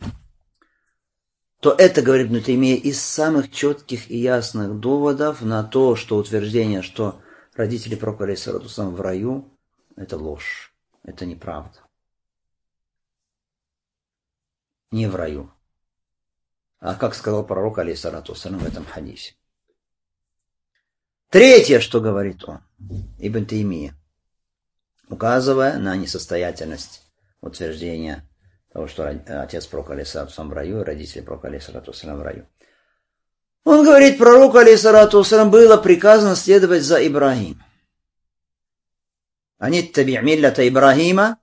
то это, говорит Ибн Таймия, из самых четких и ясных доводов на то, что утверждение, что родители пророка, алейхиссалату вассалам, в раю, это ложь, это неправда. Не в раю. А как сказал пророк, алейхиссалату вассалам, в этом хадисе. Третье, что говорит он, Ибн Таймия, указывая на несостоятельность утверждения того, что отец пророка, алейхиссалату вассалам, в раю, и родители пророка, алейхиссалату вассалам, в раю. Он говорит, пророку, алейхиссалату вассалам, было приказано следовать за Ибрахимом. Аниттаби' миллата Ибрахима,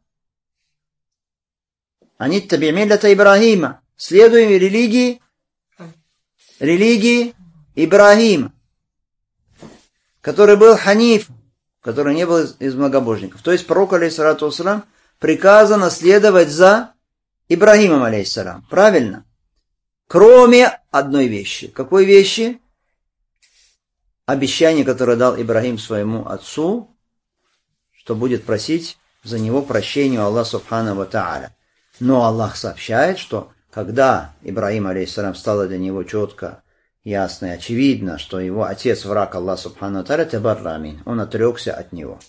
Аниттаби' миллата Ибрахима, следуем религии, религии Ибрахима, который был ханиф, который не был из многобожников. То есть пророку, алейхиссалату вассалам, приказано следовать за Ибрахимом, алейхиссалам. Правильно? Кроме одной вещи. Какой вещи? Обещание, которое дал Ибрахим своему отцу, что будет просить за него прощения у Аллаха субханаху ва тааля. Но Аллах сообщает, что когда Ибрахим, алейхиссалам, стало для него четко, ясно и очевидно, что его отец враг Аллаха субханаху ва тааля, табарра амин, он отрекся от него.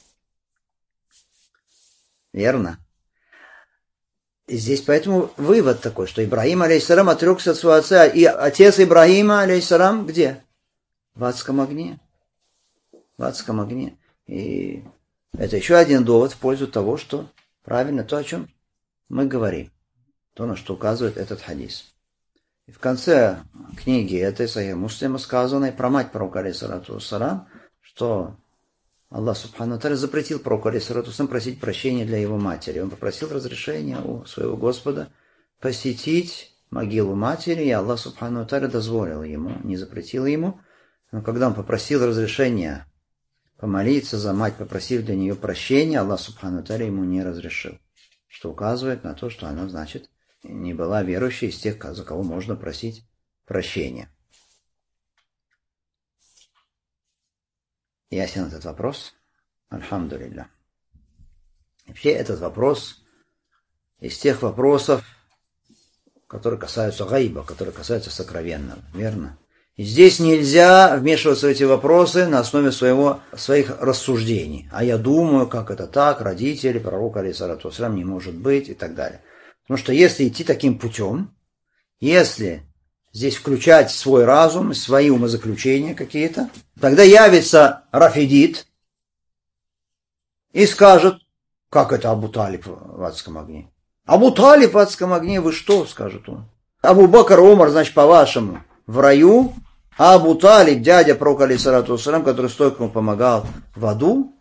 Верно? И здесь поэтому вывод такой, что Ибрахим, алейхиссалам, отрекся от своего отца, и отец Ибрахима, алейхиссалам, где? В адском огне. В адском огне. И это еще один довод в пользу того, что правильно то, о чем мы говорим. То, на что указывает этот хадис. И в конце книги этой Сахих Муслима сказано про мать пророка, алейхиссалату вассалам, что Аллах субхану ва тааля запретил пророку, алейхиссалату вассалам, просить прощения для его матери. Он попросил разрешения у своего Господа посетить могилу матери, и Аллах субхану ва тааля дозволил ему, не запретил ему. Но когда он попросил разрешения помолиться за мать, попросив для нее прощения, Аллах субхану ва тааля ему не разрешил. Что указывает на то, что она, значит, не была верующей из тех, за кого можно просить прощения. Ясен этот вопрос? Альхамдулилля. Вообще этот вопрос из тех вопросов, которые касаются гайба, которые касаются сокровенного. Верно? И здесь нельзя вмешиваться в эти вопросы на основе своего, своих рассуждений. А я думаю, как это так, родители, пророк, алейхиссалату вассалам, не может быть и так далее. Потому что если идти таким путем, если здесь включать свой разум, свои умозаключения какие-то, тогда явится рафидит и скажет, как это Абу Талиб в адском огне. Абу Талиб в адском огне, вы что, скажет он. Абу Бакр, Умар, значит, по-вашему, в раю, а Абу Талиб, дядя пророка, алейхиссалату вассалам, который столько ему помогал в аду.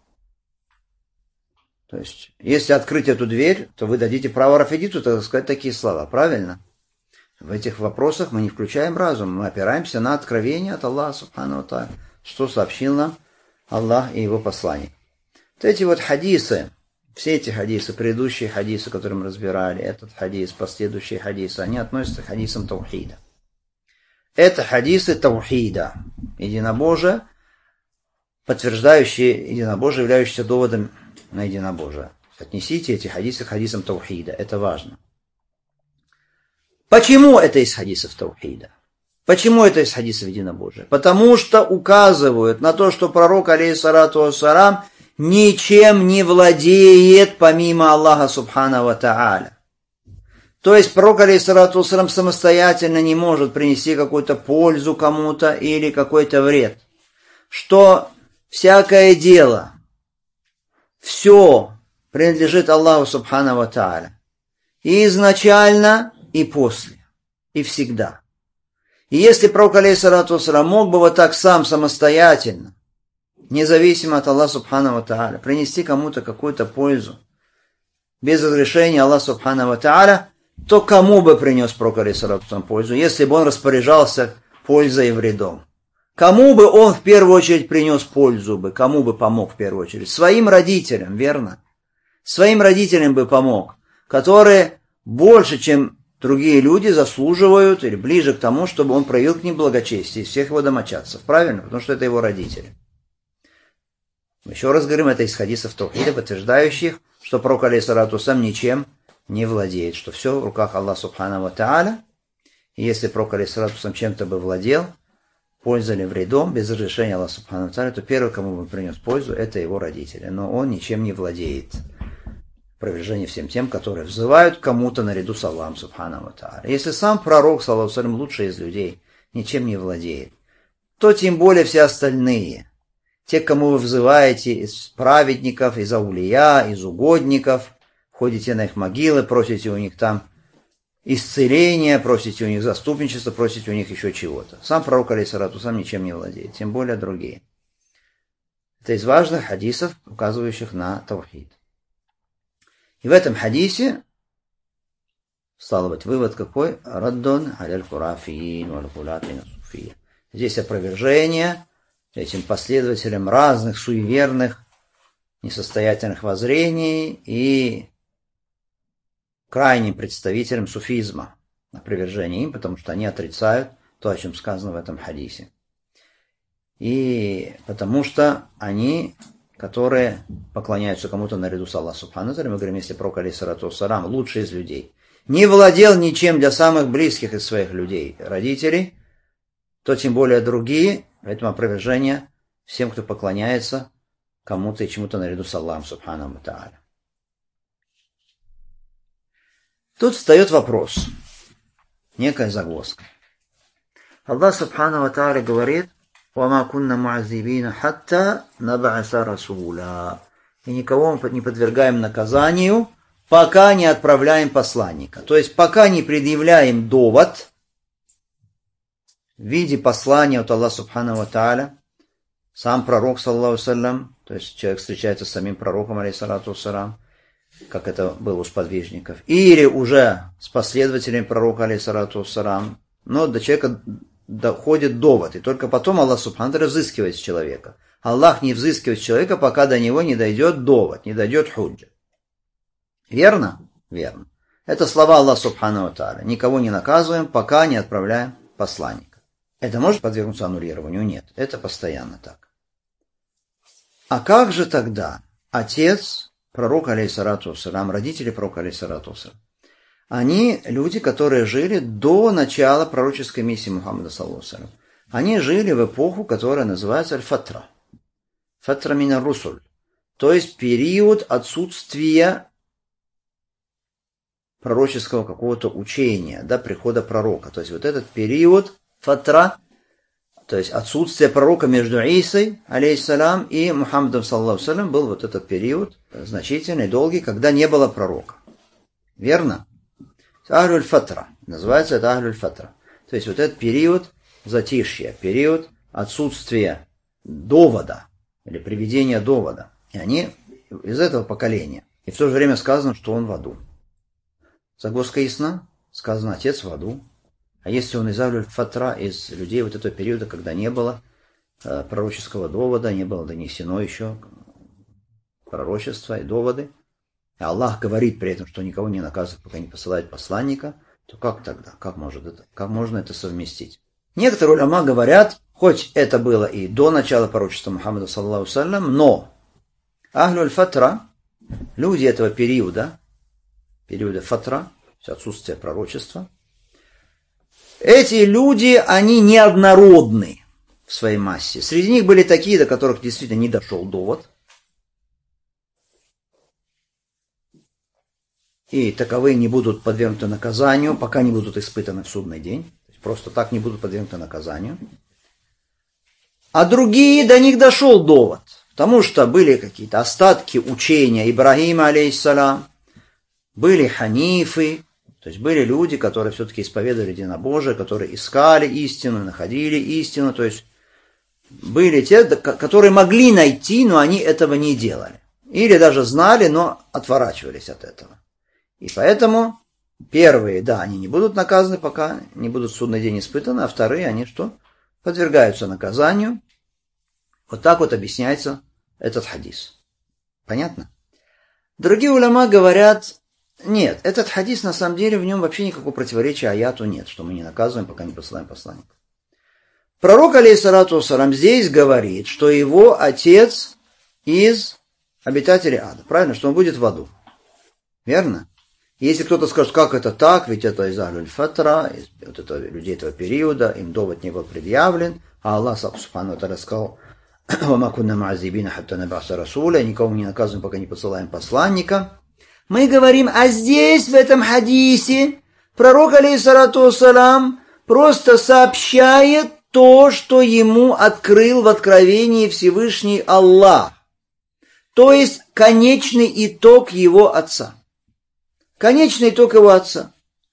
То есть, если открыть эту дверь, то вы дадите право рафидиту, так сказать, такие слова, правильно? В этих вопросах мы не включаем разум, мы опираемся на откровение от Аллаха субхану ва тааля, что сообщил нам Аллах и его посланник. Вот эти вот хадисы, все эти хадисы, предыдущие хадисы, которые мы разбирали, этот хадис, последующие хадисы, они относятся к хадисам таухида. Это хадисы таухида, единобожия, подтверждающие единобожие, являющиеся доводом на единобожие. Отнесите эти хадисы к хадисам таухида, это важно. Почему это из хадисов таухида? Почему это из хадисов единобожия? Потому что указывают на то, что пророк, алейхиссалату вассалам, ничем не владеет помимо Аллаха субханаху ва тааля. То есть пророк, алейхиссалату вассалам, самостоятельно не может принести какую-то пользу кому-то или какой-то вред. Что всякое дело, все принадлежит Аллаху субханаху ва тааля. И изначально, и после, и всегда. И если пророк, алейхиссалату вассалам, мог бы вот так сам самостоятельно, независимо от Аллаха субханаху ва тааля, принести кому-то какую-то пользу, без разрешения Аллаха субханаху ва тааля, то кому бы принес пророк, алейхиссалату вассалам, пользу, если бы он распоряжался пользой и вредом? Кому бы он в первую очередь принес пользу бы, кому бы помог в первую очередь? Своим родителям, верно? Своим родителям бы помог, которые больше, чем другие люди, заслуживают или ближе к тому, чтобы он проявил к ним благочестие из всех его домочадцев. Правильно? Потому что это его родители. Еще раз говорим, это из хадисов таухида, подтверждающих, что пророк алейхиссалату вассалям ничем не владеет, что все в руках Аллаха субхану ва тааля. И если пророк алейхиссалату вассалям чем-то бы владел, пользу или вредом, без разрешения Аллаха субхану ва тааля, то первый, кому бы принес пользу, это его родители. Но он ничем не владеет. Опровержение всем тем, которые взывают кому-то наряду с Аллахом субхану ва тааля. Если сам пророк, саллаллаху алейхи ва саллям, лучший из людей, ничем не владеет, то тем более все остальные. Те, кому вы взываете из праведников, из аулия, из угодников, ходите на их могилы, просите у них там исцеления, просите у них заступничества, просите у них еще чего-то. Сам пророк алейхиссалату сам ничем не владеет, тем более другие. Это из важных хадисов, указывающих на таухид. И в этом хадисе, стало быть, вывод какой? Раддон аляль курафиин валь гулатин суфия. Здесь опровержение этим последователям разных суеверных, несостоятельных воззрений и крайним представителям суфизма. Опровержение им, потому что они отрицают то, о чем сказано в этом хадисе. И потому что они, которые поклоняются кому-то наряду с Аллахом субхану ва тааля, мы говорим, если пророк алейхиссалату вассалам, лучший из людей, не владел ничем для самых близких из своих людей, родителей, то тем более другие. Поэтому опровержение всем, кто поклоняется кому-то и чему-то наряду с Аллахом субхану ва тааля. Тут встает вопрос, некая загвоздка. Аллах субхану ва тааля говорит: «Вама кунна муаззибина хатта наб'аса расуля». И никого мы не подвергаем наказанию, пока не отправляем посланника. То есть, пока не предъявляем довод в виде послания от Аллаха субхану ва тааля, сам пророк, саллаллаху алейхи ва саллям, то есть человек встречается с самим пророком, алейхиссалату вассалям, как это было у сподвижников, или уже с последователями пророка, алейхиссалату вассалям, но до человека доходит довод, и только потом Аллах субхану ва тааля взыскивает с человека. Аллах не взыскивает с человека, пока до него не дойдет довод, не дойдет худжа. Верно? Верно. Это слова Аллаха субхану ва тааля. Никого не наказываем, пока не отправляем посланника. Это может подвергнуться аннулированию? Нет. Это постоянно так. А как же тогда отец пророка, алейхиссалату вассалям, родители пророка, алейхиссалату вассалям? Они люди, которые жили до начала пророческой миссии Мухаммада, саллаллаху алейхи ва саллям. Они жили в эпоху, которая называется аль-фатра. Фатра мина русуль. То есть период отсутствия пророческого какого-то учения, да, прихода пророка. То есть вот этот период фатра, то есть отсутствие пророка между Исой, алейхиссалям, и Мухаммадом, саллаллаху алейхи ва саллям, был вот этот период значительный, долгий, когда не было пророка. Верно? Ахлюль фатра. Называется это ахлюль фатра. То есть вот этот период затишья, период отсутствия довода или приведения довода. И они из этого поколения. И в то же время сказано, что он в аду. Загвоздка ясна? Сказано, отец в аду. А если он из ахлюль фатра, из людей вот этого периода, когда не было э, пророческого довода, не было донесено еще пророчества и доводы, и Аллах говорит при этом, что никого не наказывает, пока не посылает посланника, то как тогда? Как, может это, как можно это совместить? Некоторые уляма говорят, хоть это было и до начала пророчества Мухаммада, саллаллаху алейхи ва саллям, но ахлюль фатра, люди этого периода, периода фатра, отсутствие пророчества, эти люди, они неоднородны в своей массе. Среди них были такие, до которых действительно не дошел довод. И таковые не будут подвергнуты наказанию, пока не будут испытаны в судный день. Просто так не будут подвергнуты наказанию. А другие, до них дошел довод. Потому что были какие-то остатки учения Ибрагима, алейхиссалям, были ханифы, то есть были люди, которые все-таки исповедовали единобожие, которые искали истину, находили истину. То есть были те, которые могли найти, но они этого не делали. Или даже знали, но отворачивались от этого. И поэтому первые, да, они не будут наказаны, пока не будут в судный день испытаны, а вторые, они что? Подвергаются наказанию. Вот так вот объясняется этот хадис. Понятно? Другие уляма говорят, нет, этот хадис на самом деле в нем вообще никакого противоречия аяту нет, что мы не наказываем, пока не посылаем посланника. Пророк, алейхиссалату вассалям, здесь говорит, что его отец из обитателей ада. Правильно, что он будет в аду. Верно? Если кто-то скажет, как это так, ведь это из Ахлюль Фатра, из вот этого, людей этого периода, им довод не был предъявлен, а Аллах Субхану ва Тааля сказал, «Вама кунна ма'азибина хатта наб'аса расуля», никого не наказываем, пока не посылаем посланника. Мы говорим, а здесь, в этом хадисе, пророк, алейхиссалату вассалам, просто сообщает то, что ему открыл в откровении Всевышний Аллах. То есть, конечный итог его отца. Конечный итог его отца.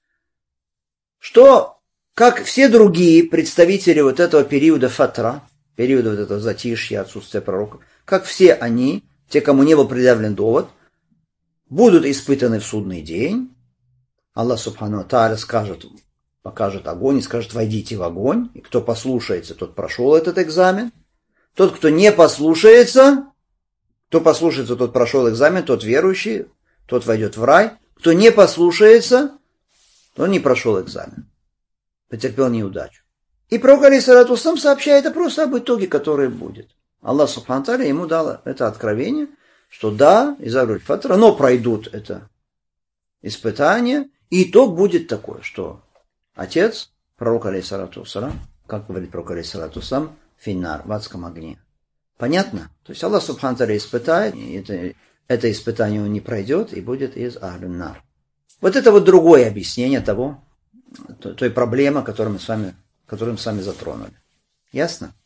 Что, как все другие представители вот этого периода фатра, периода вот этого затишья, отсутствия пророков, как все они, те, кому не был предъявлен довод, будут испытаны в судный день. Аллах Субхану ва Тааля скажет, покажет огонь и скажет, войдите в огонь. И кто послушается, тот прошел этот экзамен. Тот, кто не послушается, кто послушается, тот прошел экзамен, тот верующий, тот войдет в рай. Кто не послушается, он не прошел экзамен, потерпел неудачу. И пророк, алейхиссалату вассалам, сообщает просто об итоге, который будет. Аллах Субхану ва Тааля ему дал это откровение, что да, из Ахлюль Фатра, но пройдут это испытание, и итог будет такой, что отец, пророк, алейхиссалату вассалам, как говорит пророк, алейхиссалату вассалам, финнар, в адском огне. Понятно? То есть Аллах Субхану ва Тааля испытает, и это... Это испытание он не пройдет и будет из Ахлюн нар. Вот это вот другое объяснение того, той проблемы, которую мы с вами, которую мы с вами затронули. Ясно?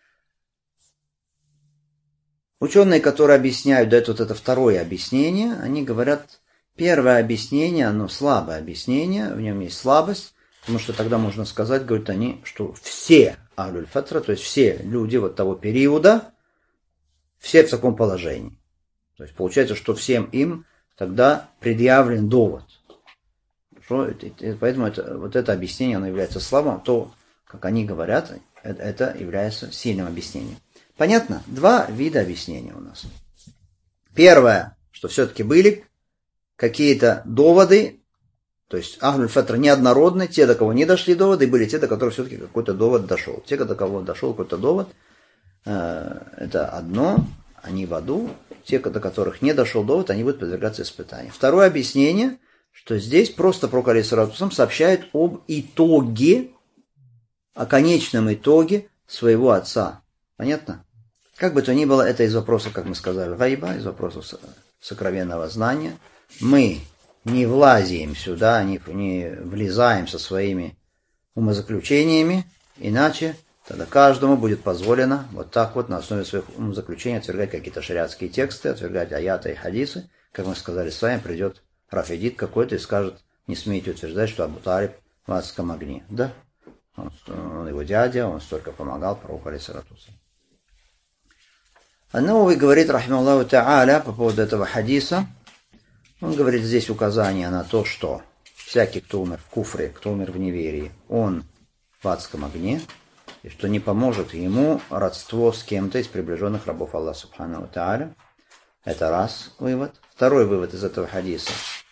Ученые, которые объясняют, дают вот это второе объяснение, они говорят, первое объяснение, оно слабое объяснение, в нем есть слабость, потому что тогда можно сказать, говорят они, что все Ахлюль Фатра, то есть все люди вот того периода, все в таком положении. То есть получается, что всем им тогда предъявлен довод. Поэтому это, вот это объяснение, оно является слабым, то, как они говорят, это является сильным объяснением. Понятно? Два вида объяснения у нас. Первое, что все-таки были какие-то доводы, то есть Ахлюль Фатра неоднородны, те, до кого не дошли доводы, и были те, до которых все-таки какой-то довод дошел. Те, до кого дошел какой-то довод, это одно, они в аду. Те, до которых не дошел довод, они будут подвергаться испытанию. Второе объяснение, что здесь просто пророк, алейхиссалату вассалам, сообщает об итоге, о конечном итоге своего отца. Понятно? Как бы то ни было, это из вопросов, как мы сказали, гайба, из вопросов сокровенного знания. Мы не влазим сюда, не, не влезаем со своими умозаключениями, иначе тогда каждому будет позволено вот так вот на основе своих умозаключений отвергать какие-то шариатские тексты, отвергать аяты и хадисы. Как мы сказали с вами, придет рафидит какой-то и скажет, не смейте утверждать, что Абу Талиб в адском огне. Да? Он, он его дядя, он столько помогал пророку, алейхиссалату вассалам. Ан-Навави говорит, рахималлаху та'аля, по поводу этого хадиса, он говорит здесь указание на то, что всякий, кто умер в куфре, кто умер в неверии, он в адском огне, и что не поможет ему родство с кем-то из приближенных рабов Аллаха Субхану ва Тааля. Это раз вывод. Второй вывод из этого хадиса.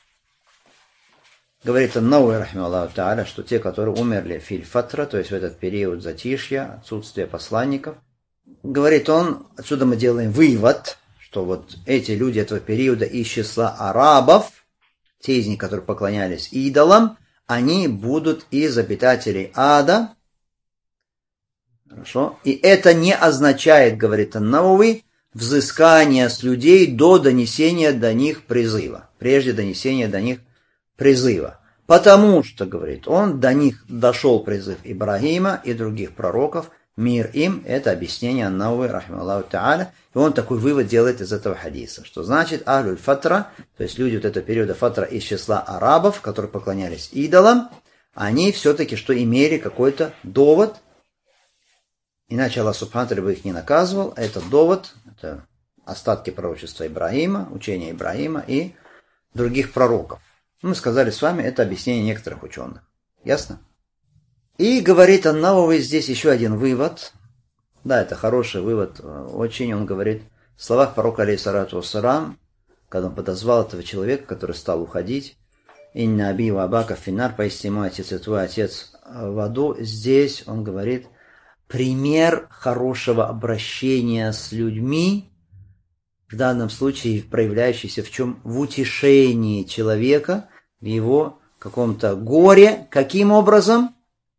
Говорит Ан-Навави, рахималлаху тааля, что те, которые умерли филь фатра, то есть в этот период затишья, отсутствия посланников, говорит он, отсюда мы делаем вывод, что вот эти люди этого периода из числа арабов, те из них, которые поклонялись идолам, они будут из обитателей ада. Хорошо. И это не означает, говорит Ан-Навави, взыскание с людей до донесения до них призыва. Прежде донесения до них призыва. Потому что, говорит он, до них дошел призыв Ибрагима и других пророков. Мир им, это объяснение Ан-Навави, рахималлаху та'аля. И он такой вывод делает из этого хадиса. Что значит Ахлюль Фатра, то есть люди вот этого периода фатра из числа арабов, которые поклонялись идолам, они все-таки что имели какой-то довод. Иначе Аллах Субхану ва Тааля бы их не наказывал. Этот довод, это остатки пророчества Ибрагима, учения Ибрагима и других пророков. Мы сказали с вами, это объяснение некоторых ученых. Ясно? И говорит Ан-Навави здесь еще один вывод. Да, это хороший вывод. Очень он говорит в словах пророка, алейхиссалату вассалам, когда он подозвал этого человека, который стал уходить. «Инна аби ва абака финнар», поистине мой отец и твой отец в аду. Здесь он говорит, пример хорошего обращения с людьми в данном случае проявляющийся в чем? В утешении человека, в его каком-то горе. Каким образом?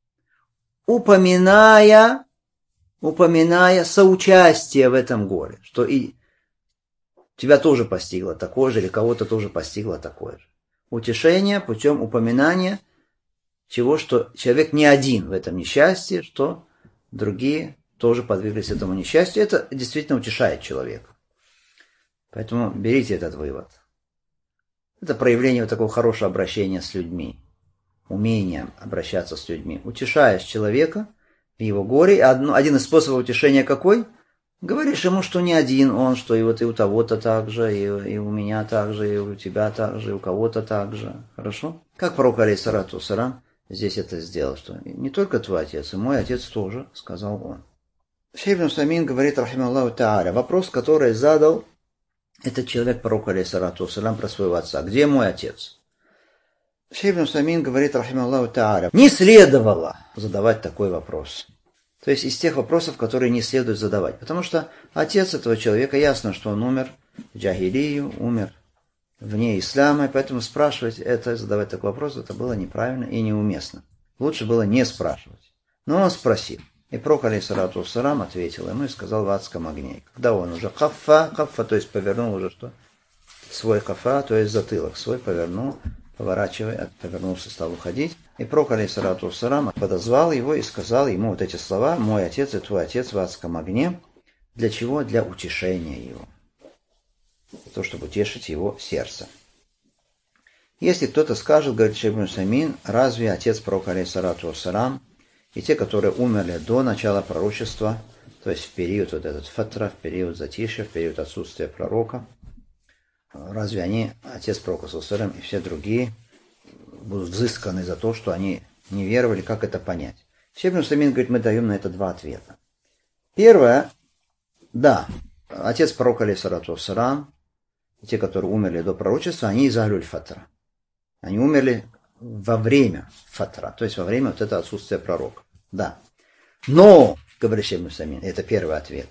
Упоминая, упоминая соучастие в этом горе, что и тебя тоже постигло такое же, или кого-то тоже постигло такое же. Утешение путем упоминания чего, что человек не один в этом несчастье, что другие тоже подверглись этому несчастью. Это действительно утешает человека. Поэтому берите этот вывод. Это проявление вот такого хорошего обращения с людьми, умение обращаться с людьми. Утешаешь человека в его горе. Одно, один из способов утешения какой? Говоришь ему, что не один он, что и вот и у того-то так же, и, и у меня так же, и у тебя так же, и у кого-то так же. Хорошо? Как пророк алейхиссалату вассалям здесь это сделал, что не только твой отец, и мой отец тоже, сказал он. Шейх ибн Усаймин говорит, рахималлаху тааля, вопрос, который задал этот человек пророку алейхиссалату вассалям про своего отца. Где мой отец? Шейх ибн Усаймин говорит, рахималлаху тааля, не следовало задавать такой вопрос. То есть из тех вопросов, которые не следует задавать. Потому что отец этого человека, ясно, что он умер в джахилию, умер вне ислама, и поэтому спрашивать это, задавать такой вопрос, это было неправильно и неуместно. Лучше было не спрашивать. Но он спросил. И пророк алейхиссалату вассалям ответил ему и сказал в адском огне. Когда он уже каффа, каффа, то есть повернул уже что? Свой кафа, то есть затылок свой повернул, поворачивая, повернулся, стал уходить. И пророк алейхиссалату вассалям подозвал его и сказал ему вот эти слова: «Мой отец и твой отец в адском огне». Для чего? Для утешения его. Для того, чтобы утешить его сердце. Если кто-то скажет, говорит шейх ибн Усаймин, разве отец пророка алейхиссалату вассалям и те, которые умерли до начала пророчества, то есть в период вот этот фатра, в период затишья, в период отсутствия пророка, разве они, отец пророка саллаллаху алейхи ва саллям и все другие, будут взысканы за то, что они не веровали? Как это понять? Шейх ибн Усаймин говорит, мы даем на это два ответа. Первое, да, отец пророка алейхиссалату вассалям, те, которые умерли до пророчества, они из Ахлюль Фатра. Они умерли во время фатра, то есть во время вот этого отсутствия пророка. Да. Но, говорит шейх ибн Усаймин, это первый ответ,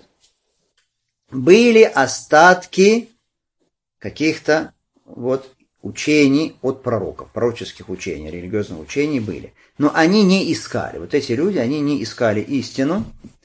были остатки каких-то вот учений от пророков, пророческих учений, религиозных учений были. Но они не искали. Вот эти люди, они не искали истину.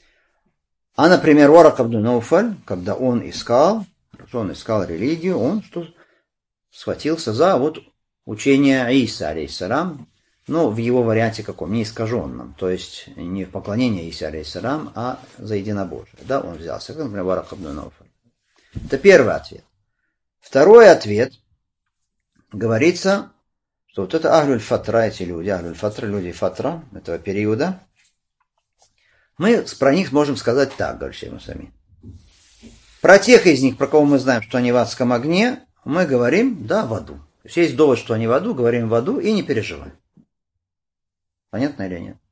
А, например, Варак ибн Науфаль, когда он искал, он искал религию, он что? Схватился за вот учение Иса, алейхиссалям, но в его варианте каком? Не искаженном, то есть не в поклонении Иса, алейхиссалям, а за единобожие. Да, он взялся, как, например, Варак ибн Науфаль. Это первый ответ. Второй ответ. Говорится, что вот это Ахлюль Фатра, эти люди, Ахлюль Фатра, люди Фатра этого периода, мы про них можем сказать так, говорит шейх ибн Усаймин. Про тех из них, про кого мы знаем, что они в адском огне, мы говорим, да, в аду. То есть есть довод, что они в аду, говорим в аду и не переживаем. Понятно или нет?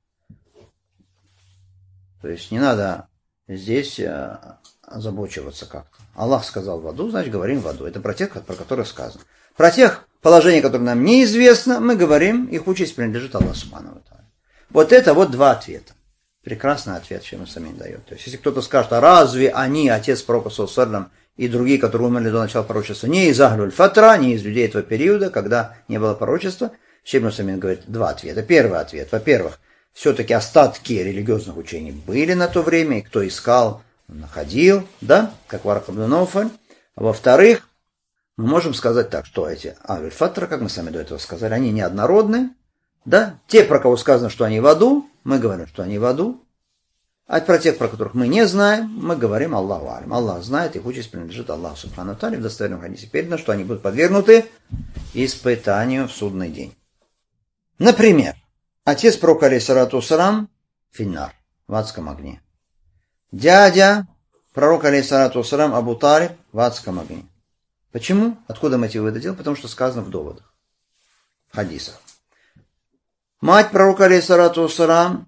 То есть не надо здесь озабочиваться как-то. Аллах сказал в аду, значит говорим в аду. Это про тех, про которых сказано. Про тех положений, которые нам неизвестно, мы говорим, их участь принадлежит Аллаху субхану ва тааля. Вот это вот два ответа. Прекрасный ответ, чем Усаймин дает. То есть, если кто-то скажет, а разве они, отец пророка саллаллаху алейхи ва саллям, и другие, которые умерли до начала пророчества, не из Ахлюль Фатра, не из людей этого периода, когда не было пророчества, шейх ибн Усаймин говорит два ответа. Первый ответ. Во-первых, все-таки остатки религиозных учений были на то время, и кто искал, находил, да, как Варак ибн Науфаль. А во-вторых, мы можем сказать так, что эти Ахлюль Фатра, как мы сами до этого сказали, они неоднородны, да, те, про кого сказано, что они в аду, мы говорим, что они в аду, а про тех, про которых мы не знаем, мы говорим Аллаху алим. Аллах знает, их участь принадлежит Аллаху субхану ва тааля. В достоверном хадисе передано, что они будут подвергнуты испытанию в судный день. Например, отец пророка алейхиссалату вассалям финнар, в адском огне. Дядя пророка алейхиссалату вассалям Абу Талиб в адском огне. Почему? Откуда мы эти выводы делаем? Потому что сказано в доводах, в хадисах. Мать пророка алейхиссалату вассалям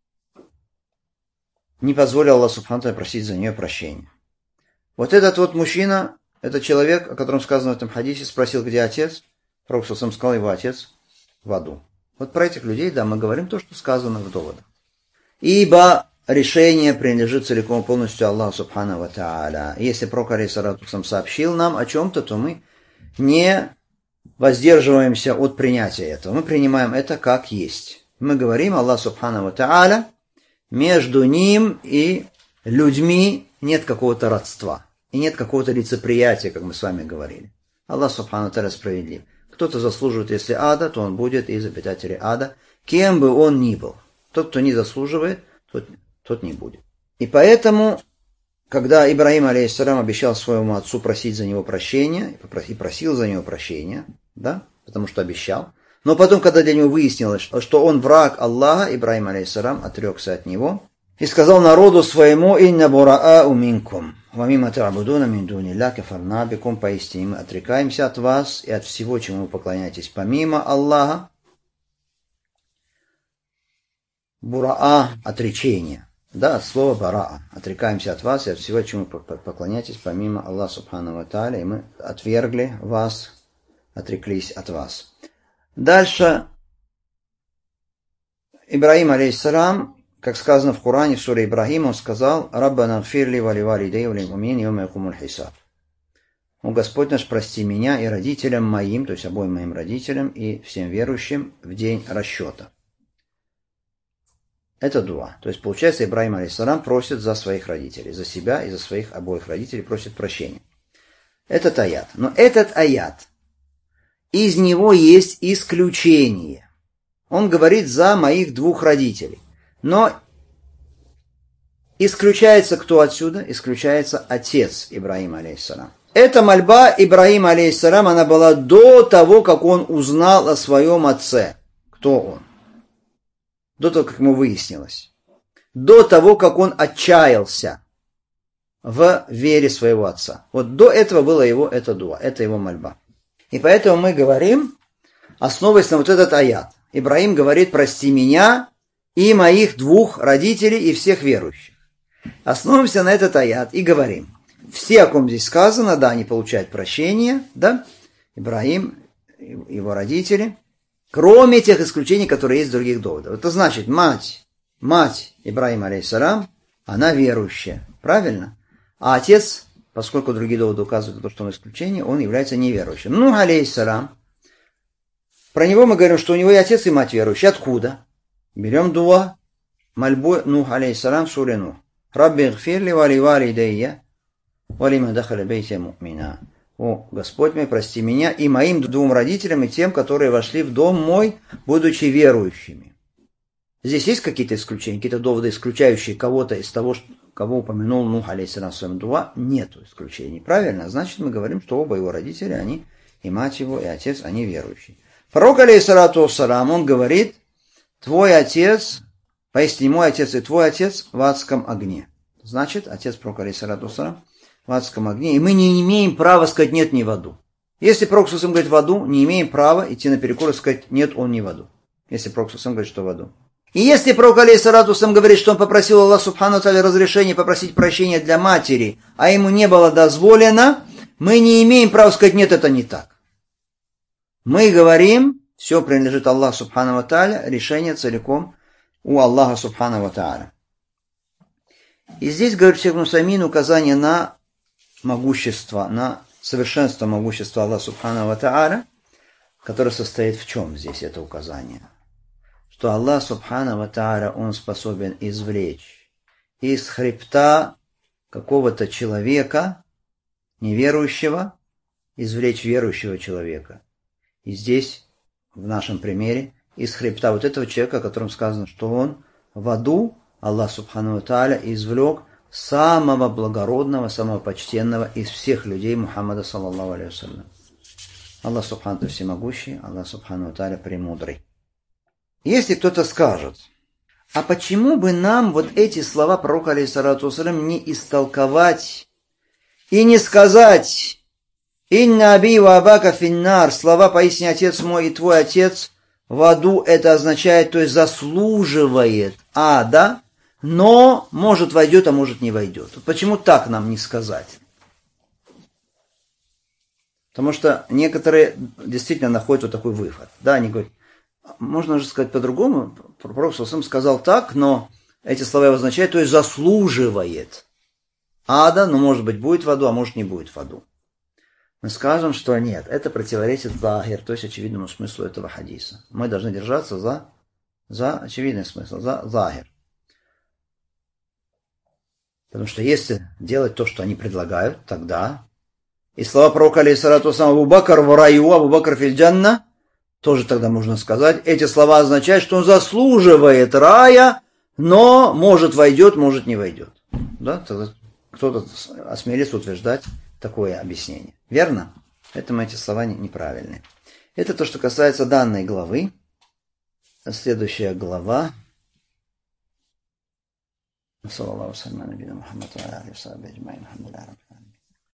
не позволил Аллах субхану ва тааля просить за нее прощения. Вот этот вот мужчина, этот человек, о котором сказано в этом хадисе, спросил, где отец. Пророк сам сказал, его отец в аду. Вот про этих людей, да, мы говорим то, что сказано в доводах. Ибо решение принадлежит целиком и полностью Аллаху Субхану ва Тааля. Если пророк алейхиссалату вассалям сообщил нам о чем-то, то мы не воздерживаемся от принятия этого. Мы принимаем это как есть. Мы говорим: Аллах Субхану ва Тааля, между ним и людьми нет какого-то родства. И нет какого-то лицеприятия, как мы с вами говорили. Аллах Субхану ва Тааля справедлив. Кто-то заслуживает, если ада, то он будет из обитателей ада, кем бы он ни был. Тот, кто не заслуживает, тот, тот не будет. И поэтому, когда Ибрахим алейхиссалям обещал своему отцу просить за него прощения, и просил за него прощения, да, потому что обещал, но потом, когда для него выяснилось, что он враг Аллаха, Ибрахим алейхиссалям отрекся от него и сказал народу своему: «Инна бураау минкум, ва мимма та'будуна мин дуниллахи кафарна бикум», поистине мы отрекаемся от вас и от всего, чему вы поклоняетесь помимо Аллаха. Бураа – отречение. Да, от слова бараа. Отрекаемся от вас и от всего, чему вы поклоняетесь помимо Аллаха Субхану ва Тааля, и мы отвергли вас, отреклись от вас. Дальше Ибрахим алейхиссалям, как сказано в Коране, в суре Ибрахим, он сказал: «Раббана гфирли ва ли валидайя ва лил муминин йаума якумул хисаб». «О Господь наш, прости меня и родителям моим», то есть обоим моим родителям и всем верующим в день расчета. Это дуа. То есть, получается, Ибрахим алейхиссалям просит за своих родителей, за себя и за своих обоих родителей просит прощения. Этот аят. Но этот аят, из него есть исключение. Он говорит за моих двух родителей. Но исключается кто отсюда? Исключается отец Ибрахима алейхиссалям. Эта мольба Ибрахима алейхиссалям, она была до того, как он узнал о своем отце. Кто он? До того, как ему выяснилось. До того, как он отчаялся в вере своего отца. Вот до этого было его это дуа, это его мольба. И поэтому мы говорим, основываясь на вот этот аят. Ибрахим говорит: прости меня и моих двух родителей и всех верующих. Основываемся на этот аят и говорим: все, о ком здесь сказано, да, они получают прощение, да, Ибрахим, его родители, кроме тех исключений, которые есть в других доводах. Это значит, мать, мать Ибрахима алейхиссалям, она верующая, правильно? А отец, поскольку другие доводы указывают на то, что он исключение, он является неверующим. Нух алейхиссалям, про него мы говорим, что у него и отец, и мать верующие. Откуда? Берем дуа, мольбу Нух алейхиссалям в суре Нух. Рабби гфирли ва ли валидайя ва лиман дахаля бейти му'мина. О, Господь мой, прости меня и моим двум родителям, и тем, которые вошли в дом мой, будучи верующими. Здесь есть какие-то исключения, какие-то доводы, исключающие кого-то из того, кого упомянул Нух алейхиссалям в своем дуа? Нету исключений. Правильно? Значит, мы говорим, что оба его родители, они, и мать его, и отец, они верующие. Пророк алейхиссалату вассалам, он говорит: твой отец, поистине мой отец и твой отец в адском огне. Значит, отец пророка алейхиссалату вассалам в адском огне, и мы не имеем права сказать: нет, не в аду. Если пророк сам говорит в аду, не имеем права идти наперекор и сказать: нет, он не в аду. Если пророк сам говорит, что в аду. И если пророк алейхиссалату вассалам говорит, что он попросил Аллаха субхану ва тааля разрешения попросить прощения для матери, а ему не было дозволено, мы не имеем права сказать: нет, это не так. Мы говорим, все принадлежит Аллаху субхану ва тааля, решение целиком у Аллаха субхану ва тааля. И здесь, говорит Шейх Ибн Усаймин, указание на могущество, на совершенство могущества Аллаха субхану ва тааля, которое состоит в чем здесь это указание? Что Аллах субхану ва тааля, он способен извлечь из хребта какого-то человека, неверующего, извлечь верующего человека. И здесь, в нашем примере, из хребта вот этого человека, о котором сказано, что он в аду, Аллах субхану ва тааля извлек самого благородного, самого почтенного из всех людей Мухаммада саллаллаху алейхи вассалям. Аллах субхану ва тааля всемогущий, Аллах субхану ва тааля премудрый. Если кто-то скажет: а почему бы нам вот эти слова пророка алейхиссалату вассалям не истолковать и не сказать: «Инна аби ва абака финнар», слова «поистине отец мой и твой отец в аду», это означает, то есть заслуживает ада, но может войдет, а может не войдет. Почему так нам не сказать? Потому что некоторые действительно находят вот такой выход. Да, они говорят, можно же сказать по-другому, пророк сам сказал так, но эти слова его означают, то есть заслуживает ада, но может быть будет в аду, а может не будет в аду. Мы скажем, что нет, это противоречит захир, то есть очевидному смыслу этого хадиса. Мы должны держаться за, за очевидный смысл, за захир. Потому что если делать то, что они предлагают, тогда и слова пророка алейхиссалату вассалам Абу Бакр в раю, Абу Бакр филь джанна, тоже тогда можно сказать, эти слова означают, что он заслуживает рая, но может войдет, может не войдет. Да? Тогда кто-то осмелится утверждать такое объяснение. Верно? Поэтому эти слова неправильные. Это то, что касается данной главы. Следующая глава. Саллаллаху алейхи ва саллям.